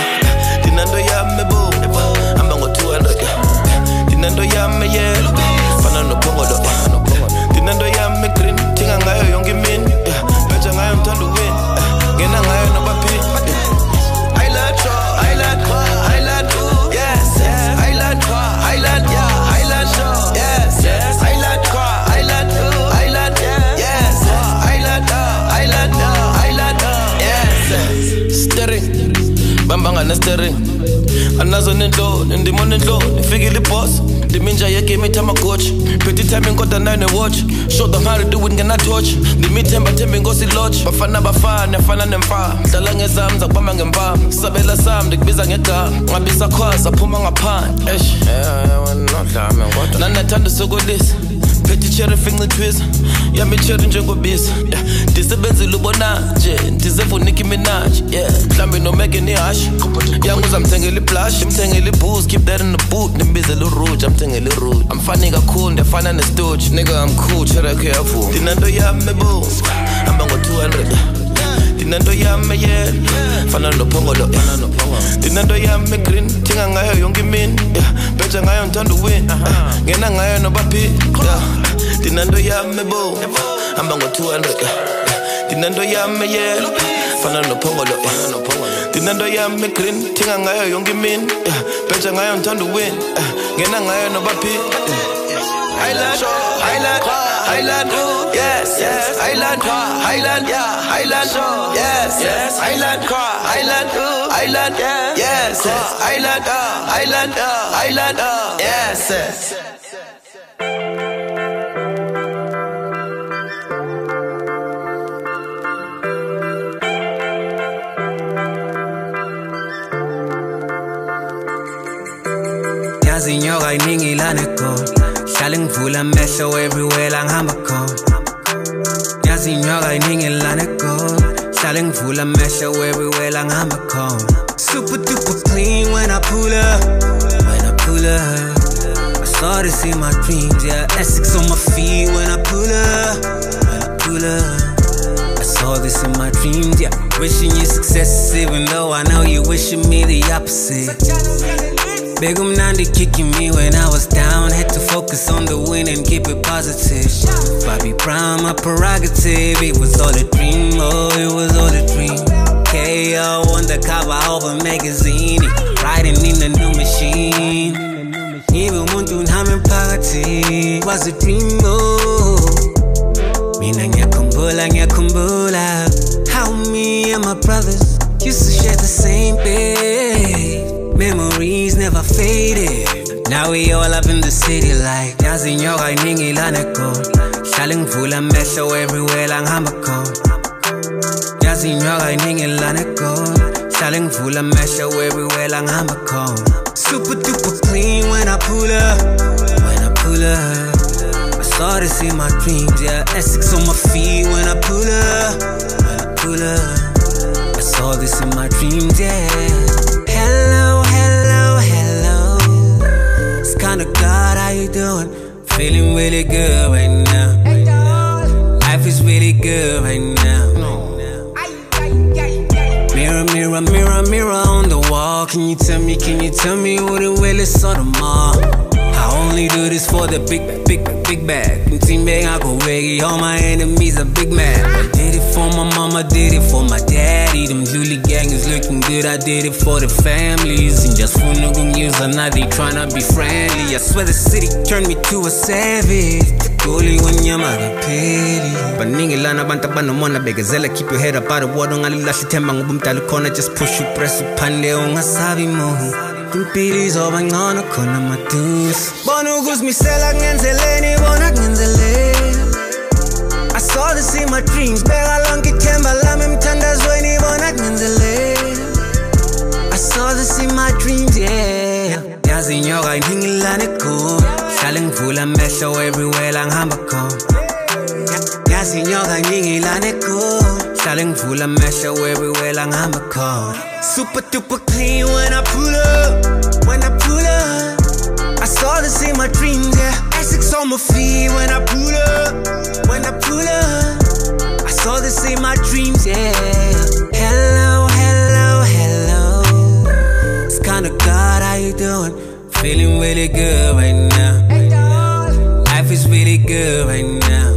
Dinando ya me bo, I'm on two hundred. Dinando ya me yen, fana no pongolo. Dinando ya me green, tinga ngayo yonke min. Beja ngayo ntondo win, ngena ngayo no bapi. Highland, Highland, Highland, yes, yes. Highland, Highland, yeah, Highland, yes, yes. Highland, Highland, Highland, yes, Highland, Highland, Highland, yes. Steering, bambanga na steering. Anazo nendo, ndimo nendo, nifigi li boss. Diminja yeke me time a coach. Pretty time got the nine watch. Show them how to do it, ngena torch. Dimi temba tembe ngosi lodge. Bafana bafana, nefana nemfa. Dala ngezamza kwama ngemba. Sabela sam dikbiza ngeka. Ngabisa khwaza phuma ngaphandle. Eish, yeah, no dlame ngoda. Nana thanda sokolisa. Petty cherry finger twist. Yami cherry njengobisa. Yeah, disebenzile ubona nje. Ndizevu Nicki Minaj. Yeah, mhlambe no Megan ni hash. Yanguza mthengele blush, mthengele booze, keep that in the boot. Nimbize lo rouge, I'm mthengele rude. I'm funny cool, ndefana ne stooge. Nigga, I'm cool, cherry careful. Dinando yami bo, I'm on two hundred. Dinando yami yeah, fana no pongolo. Dinando yami green, tinga ngayo yonke min. Beja ngayo ntondo win, ngena ngayo no bapi. Dinando yami bo, I'm on two hundred. Dinando yami yeah, fana no pongolo. Dinando yami green, tinga ngayo yonke min. Beja ngayo ntondo win, ngena ngayo no bapi. Highland, Highland, Highland, yes, yes. Highland, Highland, yeah, Highland, yes, yes. Highland, Highland, Highland, yes, yes. Highland, Highland, Highland, yes, yes. Yazi nyoka iningi laneko. Hlale ngivula amehlo everywhere la ngihamba khona. Yazi inyoka iningi laneko. Hlale ngivula amehlo everywhere la ngihamba khona. Super duper clean when I pull up. When I pull up, I saw this in my dreams. Yeah, Essex on my feet when I pull up. When I pull up, I saw this in my dreams. Yeah, wishing you success even though I know you wishing me the opposite. Big um Nandi kicking me when I was down. Had to focus on the win and keep it positive. Bobby Brown, my prerogative. It was all a dream, oh, it was all a dream. K O on the cover of a magazine. Riding in a new machine. Even muntu nami phakathi. Was a dream, oh. Mina ngiyakhumbula, ngiyakhumbula how me and my brothers used to share the same bed. Memories never faded. Now we all up in the city like yazi nyoka iningi laneko. Hlale ngivula amehlo everywhere la ngihamba khona. Yazi nyoga iningi laneko Shale ngivula mesha everywhere lang hamba khona Super duper clean when I pull up When I pull up I saw this in my dreams, yeah Essex on my feet when I pull up When I pull up I saw this in my dreams, yeah Hello, hello, hello It's kinda God, how you doing? Feeling really good right now Life is really good right now Mirror, mirror, mirror, mirror on the wall Can you tell me, can you tell me what it will is on the mall? I only do this for the big, big, big bag Team bag, I go reggae, all my enemies are big mad I did it for my mama, did it for my daddy Them Luli gang is looking good, I did it for the families And just for no good news, and now they tryna be friendly I swear the city turned me to a savage Goli when you're mad petty But ningi lana banta bano mona begazela Keep your head up out of water, ngali lashi temba ngubum tali kona Just push you, press upande, ungasabi mohu Impili zoba ngana kona matus Bono gus misela ngenzeleni, bona ngenzeleni I saw this in my dreams, bega longi temba lami mtandazweni, bona ngenzeleni I saw this in my dreams, yeah Yazi nyoga iningi laneko Shale ngivula mehlo everywhere lang hamba khona Yazi nyoga iningi laneko Shale ngivula mehlo everywhere lang hamba khona Super duper clean when I pull up When I pull up I saw this in my dreams, yeah Essex on my feet when I pull up When I pull up I saw this in my dreams, yeah Hello, hello, hello It's kinda God, how you doing? Feeling really good right now Life is really good right now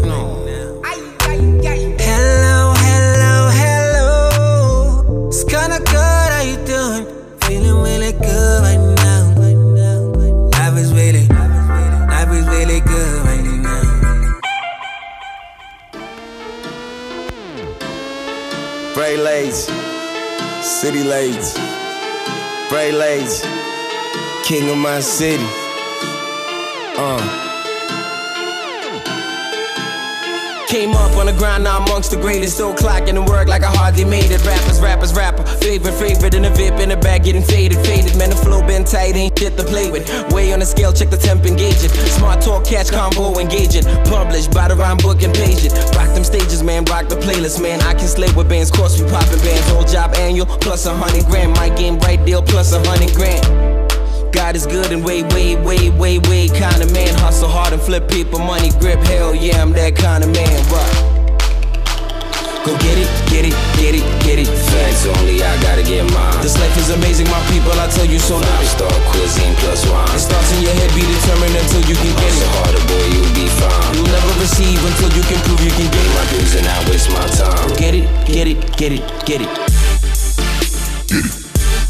Hello, hello, hello It's kinda good, how you doing? Feeling really good right now Life is really, life is really good right now Bray Lazy, City Lazy, Bray Lazy, King of my city. Uh. Came up on the ground, now amongst the greatest. Still clocking and work like I hardly made it. Rappers, rappers, rapper. Favorite, favorite in the V I P in the back, getting faded, faded. Man, the flow been tight, ain't shit to play with. Way on the scale, check the temp, engage it. Smart talk, catch combo, engage it. Published by the rhyme book and page it. Rock them stages, man, rock the playlist, man. I can slay with bands, course we poppin' bands. Whole job annual, plus a hundred grand. My game right deal, plus a hundred grand. God is good and way, way, way, way, way kind of man. Hustle hard and flip people, money grip. Hell yeah, I'm that kind of man. Right. Go get it, get it, get it, get it. Facts only, I gotta get mine. This life is amazing, my people, I tell you so now. Five star cuisine plus wine. It starts in your head, be determined until you can get it. Hustle harder, boy, you'll be fine. You'll never receive until you can prove you can get it. My dues and I waste my time. Get it, get it, get it, get it. Get it.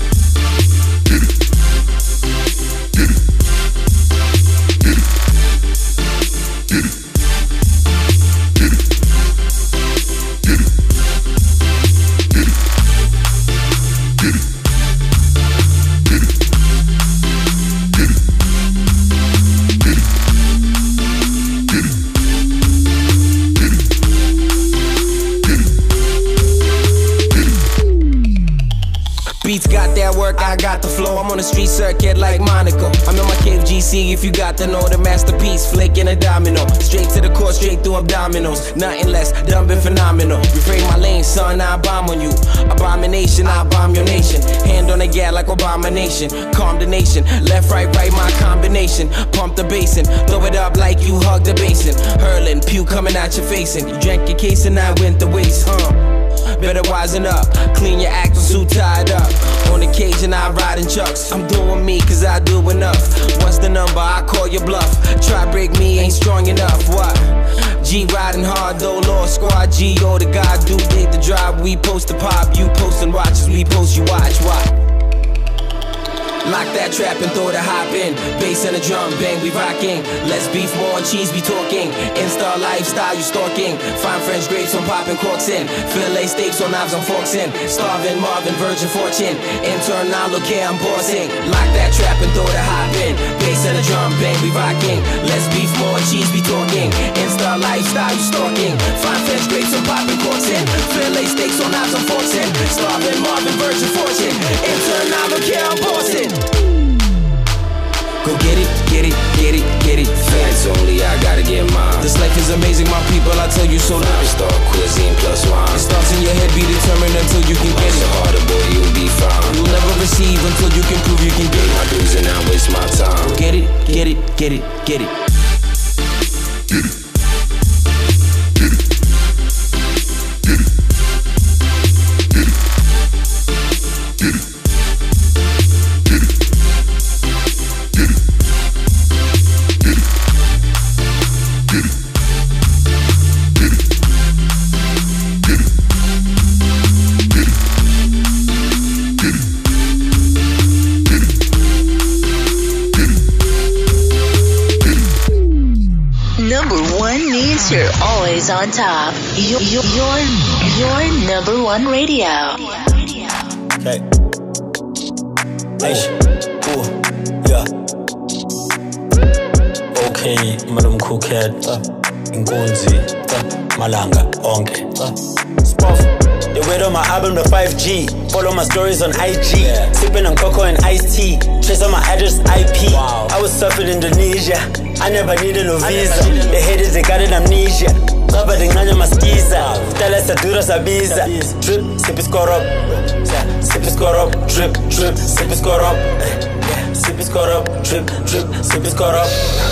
Beats got that work, I got the flow. I'm on the street circuit like Monaco. I'm in my cave G C if you got to know the masterpiece. Flaking a domino. Straight to the core, straight through abdominals. Nothing less, dumb and phenomenal. Refrain my lane, son, I bomb on you. Abomination, I bomb your nation. Hand on the gas like abomination. Calm the nation. Left, right, right, my combination. Pump the basin. Throw it up like you hug the basin. Hurling, pew coming out your facing. You drank your case and I went the waste, huh? Better wisen up, clean your act suit tied up. On occasion I ride in chucks. I'm doing me cause I do enough. What's the number? I call your bluff. Try break me, ain't strong enough. What? G riding hard though, Lord Squad. G O the God, do dig the drive. We post the pop, you post and watch as we post you watch. What? Lock that trap and throw the hop in. Bass and a drum, bang, we rocking. Let's beef more and cheese, be talking. Insta lifestyle, you stalking. Fine French grapes, I'm popping corks in. Fillet steaks on knives, I'm forks in. Starving Marvin, virgin fortune. Intern, now look here, I'm bossing. Lock that trap and throw the hop in. Bass and a drum, bang, we rocking. Let's beef more and cheese, be talking. Insta lifestyle, you stalking. Fine French grapes, I'm popping corks in. Fillet steaks on knives, I'm forks in. Starving Marvin, virgin fortune. Intern, now look here, I'm bossing. Go get it, get it, get it, get it. Fans only, I gotta get mine. This life is amazing, my people, I tell you so now. Star cuisine plus wine. It starts in your head, be determined until you can get it. So harder, boy, you'll be fine. You'll never receive until you can prove you can get it. My dues and I waste my time. Get it, get it, get it, get it. Get it. You're always on top. You're, you're, you're number one radio. Okay. Hey, ooh, yeah. Okay, Madam Cookhead, Inkunzi, Malanga, Onke. Spoff. They wait on my album, the five G. Follow my stories on I G. Yeah. Sipping on cocoa and iced tea. Trace on my address, I P. Wow. I was surfing Indonesia. I never needed no visa. The haters, they got an amnesia. Cover the nganya maskiza. Tell us a dura sabiza. Drip, sip is score up. Sip is score up. Drip, drip, sip is score up. Sip is score up. Drip, drip, sip is score up.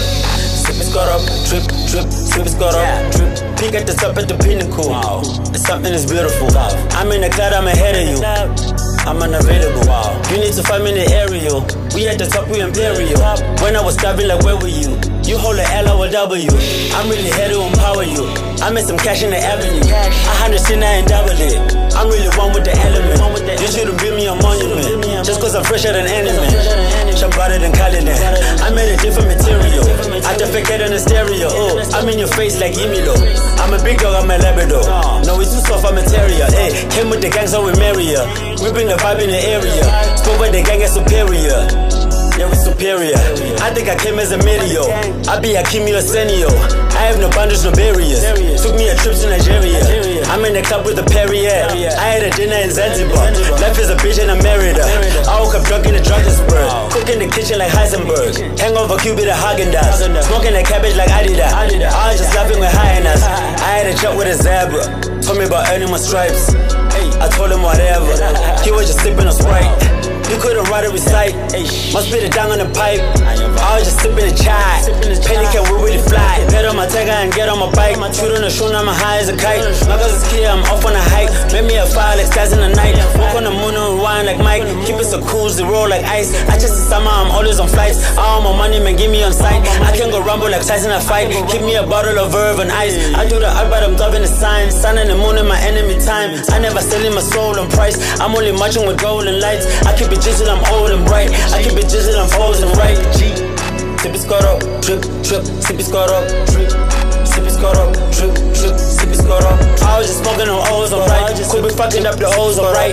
Sip is score up. Drip, drip, sip is score up. Drip. Peek at the top at the pinnacle. Wow. It's something that's beautiful. I'm in the cloud, I'm ahead of you. I'm unavailable. Wow. You need to find me in the area. We at the top, we imperial. When I was starving, like where were you? You hold a L, I will W. I'm really here to empower you. I made some cash in the avenue. I hundred C nine double it. I'm really one with the element. You shouldn't build me a monument. Just cause I'm fresher than enemy. I'm better than Kalina. I made a different material. I defected in the stereo. Oh, I'm in your face like Emilio. I'm a big dog, I'm a Labrador. No, it's too soft, I'm material. Hey, came with the gang, so we marry her. We bring the vibe in the area. Spoke with the gang is superior. Yeah, we superior. I think I came as a meteor. I be a Kimi or Senio. I have no boundaries, no barriers. Took me a trip to Nigeria. I'm in the club with the Perrier. I had a dinner in Zanzibar. Life is a bitch and I married her. I woke up drunk in the Drunkensburg. Cook in the kitchen like Heisenberg. Hangover Cupid at Haagen-Dazs. Smoking the cabbage like Adidas. I was just laughing with highness. I had a chat with a zebra. Told me about earning my stripes. I told him whatever. He was just sipping a Sprite. You couldn't write or recite. Must spit it down on the pipe. I was just sipping a chai. Pelican will really fly. Get on my Tiger and get on my bike. Shoot on the shoe, now I'm high as a kite. My girl's a kid, I'm off on a hike. Make me a fire like stars in the night. Walk on the moon and wine like Mike. Keep it so cool, zero like ice. I just the summer, I'm always on flights. I want my money, man, give me on sight. I can go rumble like Tyson in a fight. Keep me a bottle of Verve and ice. I do the art, but I'm driving the sign. Sun and the moon in my enemy time. I never selling my soul on price. I'm only marching with golden lights. I keep it jizzle, I'm old and bright. I keep it jizzle, I'm frozen right. G. Sip it score up, drip, drip, sip it score up, drip. Sip it score up, drip, drip, sip it score up. I was just smoking on O's, alright. Could be fucking up the O's, alright.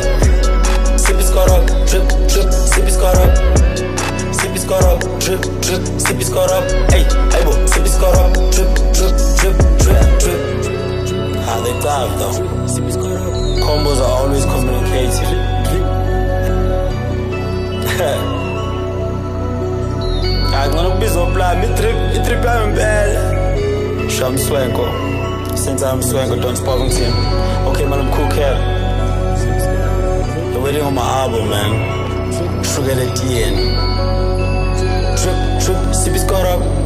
Sip it score up, drip, drip, sip it score up. Sip it score up, drip, drip, sip it score up. Hey, hey, bo, sip it score up, drip, drip, drip, drip, drip. How they dive though. Sip it score up. Combos are always communicating. I'm gonna be so blind, me trip, me trip I'm bad. Sham Swanko. Since I'm Swanko, don't spoken to him. Okay, man, I'm cool cat. They're waiting on my album, man. Sugar the T N. Trip, trip, sip is caught up.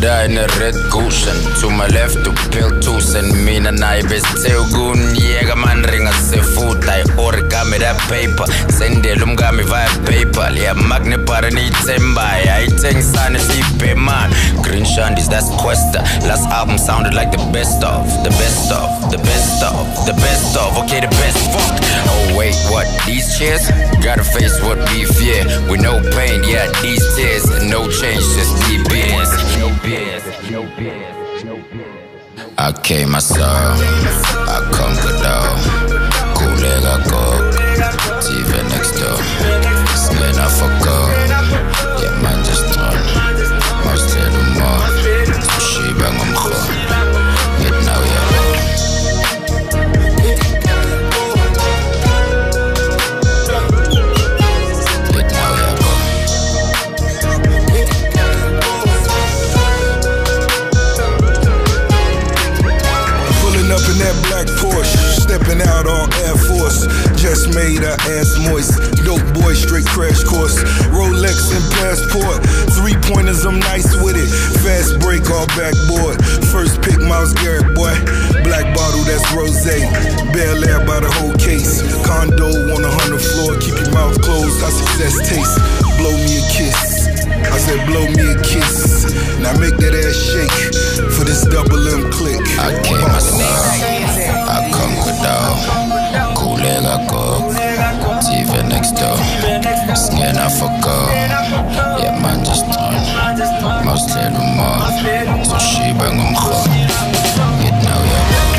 Prada in a red cushion. To my left to pill two. Send me a knife. Tell gun. Yega man ring a seafood. I origami that paper. Send the lumgami via PayPal. Yeah, Magna Parani Temba. I think San is man. Green Shandies, that's Questa. Last album sounded like the best of. The best of. The best of. The best of. Okay, the best fuck. Oh, wait, what? These chairs? Gotta face what we fear. With no pain, yeah, these tears. No change, just deep beers. No beers. No beers. No beers. I came myself. I come good out. Cool leg, I go. T V next door. Skin, I fuck up. Yeah, man, just turn. Must tell them more. So she bang on me. Get now, yeah. Up in that black Porsche, stepping out on Air Force. Just made her ass moist. Dope boy, straight crash course. Rolex and passport. Three pointers, I'm nice with it. Fast break, all backboard. First pick, Miles Garrett, boy. Black bottle, that's rosé. Bel Air by the whole case. Condo on the hundredth floor. Keep your mouth closed, how success tastes. Blow me a kiss. I said, blow me a kiss. Now make that ass shake for this double M click. I came myself. I come without. Cool leg, I go. T V next door. Skin, I fuck up. Yeah, man, just turn. Mouse little more. So she bang on me. Get now, yeah.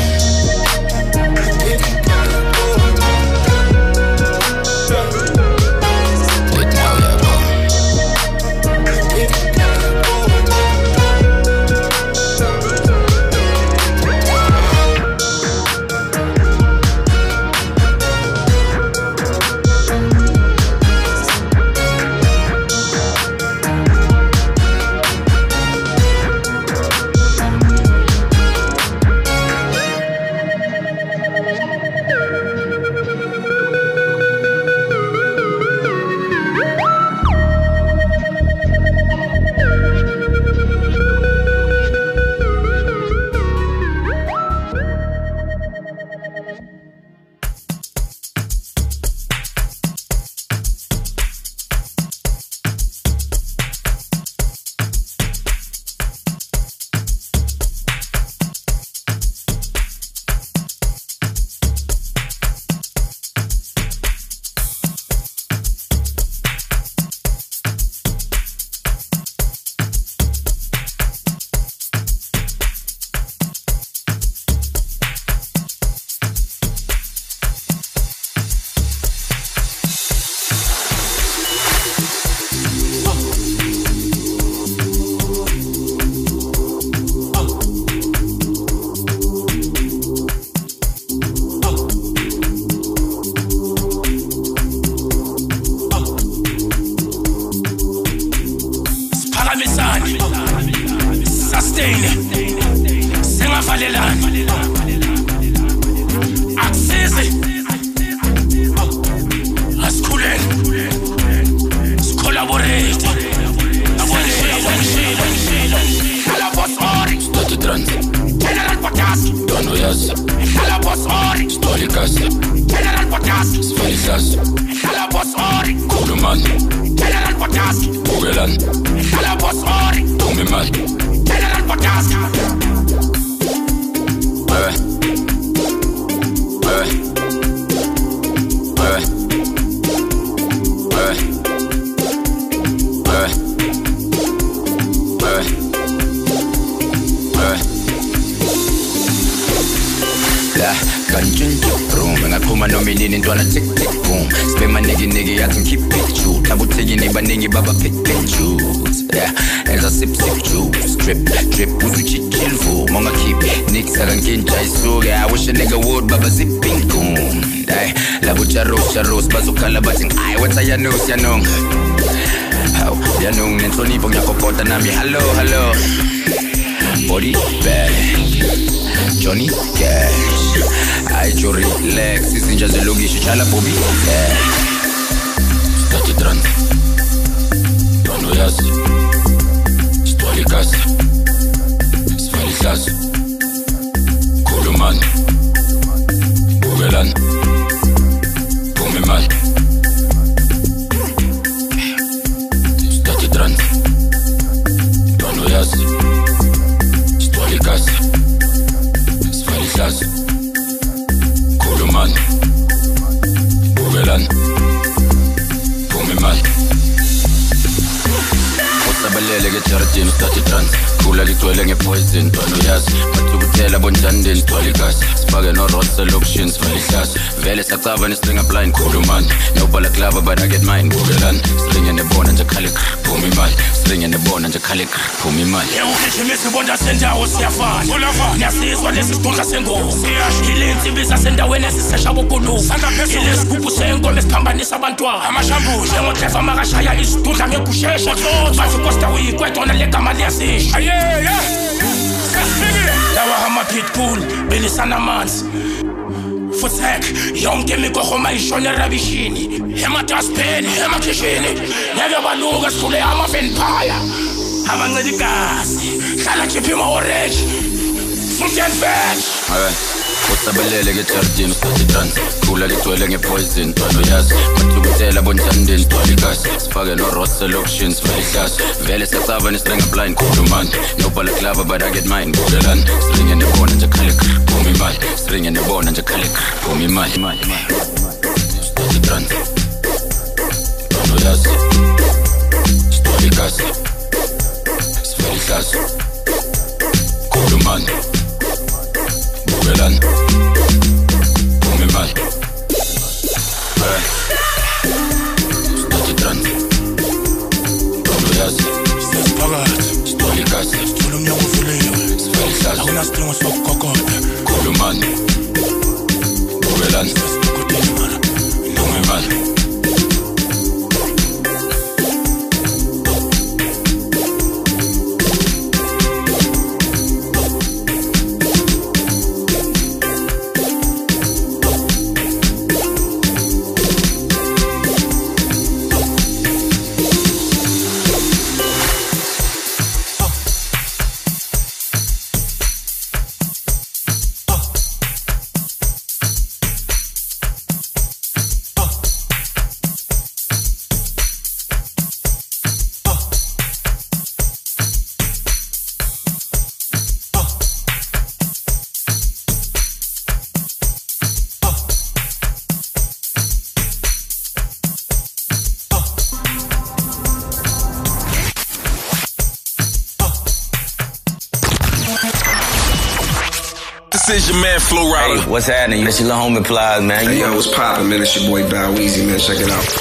Hello, hello. Body bag. Johnny Cash. I to relax. Izinja zelungisho chala bobi. Stati trans. Dono yasi. Stoli kasi. Sfalihlazo Khulumani Bukelani Phuma imali Stati trans Don't uyazi Sitwala igasi Sfalihlazo Khulumani Bukelani Phuma imali Usabalele ngejaradini stati trans Khula ligcwele ngepoison Don't uyazi Mathukutela bonjandini sitwala igasi Sifake no-rods elokishini sfalihlazo Vele sacaba nestringa blind Khulumani Nobhala klaba but I get mine Bukelani Stringa nebona nje khalik Phuma imali Stringa nebona nje khalik Phuma imali Ugijimisa ibonda sendawo siyafana Niyasizwa lesi sidudla sengozi Ile insimbiza sendaweni esisesha bokulufu Ile sigubhu senkomo esiphambanisa abantwana Njengotrefa makashaya izidudla ngekushesha Bathi Costa uyikwetona legama liyasisha Lawa hama-pitbull belisana amanzi Futek yonke imikoho mayishona erabishini Ematasipeni, emakhishini Ngeke baluka sifule ama-vampire Abanceda igazi Hlala khipha ima-orange Fruit and veg Usabalele ngejaradini stati trans Khula ligcwele ngepoison Don't uyazi Mathukutela bonjandini sitwala igasi Sifake no-rods elokishini sfalihlazo Vele sacaba nestringa blind Khulumani Nobhala klaba but I get mine Bukelani Stringa nebona nje khalik Phuma imali Stringa nebona nje khalik Phuma imali Stati trans Don't uyazi Sitwala igasi Sfalihlazo Khulumani Bukelani Phuma imali Stati trans Don't uyazi Sitwala igasi Sfalihlazo Khulumani Bukelani Phuma imali This is your man Flo Rida. Hey, what's happening? It's your little homie Plies, man. Hey, yo, what's poppin', man? It's your boy Bow Weezy, man. Check it out.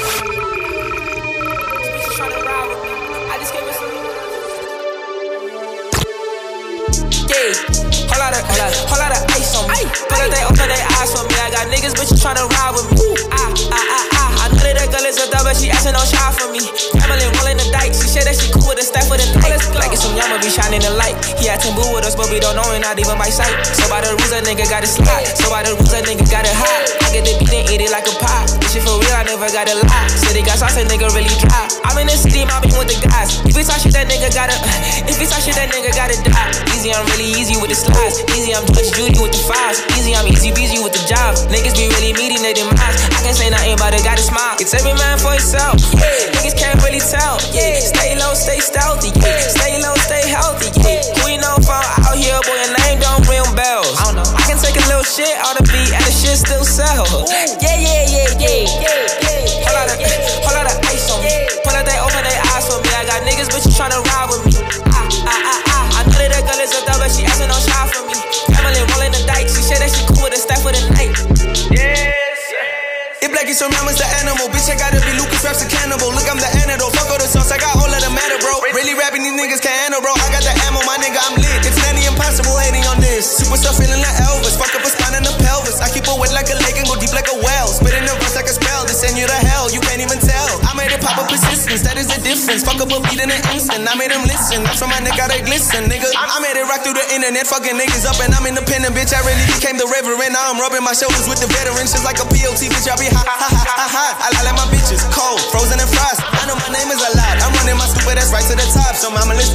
Whole lot of, whole lot of, whole lot of ice on me. Put a day, open their eyes for me. I got niggas, bitches tryna ride with me. Ah, ah, ah, ah. I know that that girl is a dub, but she asking no shot for me. Family rolling the dice. She said that she cool with the staff for the night. Like it's some yama be shining the light. He had Timbu with us, but we don't know him, not even by sight. So by the rules, a nigga got it slide. So by the rules, a nigga got it high. I get the beat and eat it like a pie. This shit for real, I never got a lie. City got sauce, a nigga really dry. I'm in the city, I'm with the guys. If we talk shit, that nigga gotta. If we talk shit, that nigga gotta die. Easy, I'm really easy with the slides. Easy, I'm Judge Judy with the fives. Easy, I'm easy busy with the job. Niggas be really meeting their demise. I can't say nothing, but I gotta smile. It's every man for himself. Yeah. Niggas can't really tell. Yeah. Stay low, stay stealthy. Yeah. Stay low, stay healthy. Yeah. We know if I'm out here, boy, your name don't ring bells. I don't know. I can take a little shit on the beat and the shit still sell. Yeah, yeah, yeah, yeah, yeah. Whole lot of, whole lot of ice on me. Pull out they open their eyes for me. I got niggas, bitches tryna ride with me. Ah, ah, ah, ah. I know that that girl is a dub, but she asking no shot for me. Family rolling the dice. She said that she cool with the staff for the night. Yes. If black is around, it's the animal. Bitch, I gotta be Lucas Raps a cannibal. Look, I'm the antidote. Fuck all the sauce, I got all of the matter, bro. Really rapping, these niggas can't handle, bro. I got the ammo, my nigga, I'm lit. It's nanny impossible hating on this. Super stuff feeling like Elvis. Fuck up a spine in the pelvis. I keep it wet like a lake and go deep like a well. Spit in the verse like a spell to send you to hell. You can't even tell. I made it pop up persistence, that is the difference. Fuck up a beat in an instant. I made them listen. That's why my nigga gotta glisten, nigga. I made it rock through the internet, fucking niggas up, and I'm independent, bitch. I really became the reverend. Now I'm rubbing my shoulders with the veterans, just like a P O T, bitch. I be hot, hot, hot, hot, hot. I like my bitches cold, frozen and frost. I know my name is a lot. I'm running my stupid ass right to the top, so I'ma listen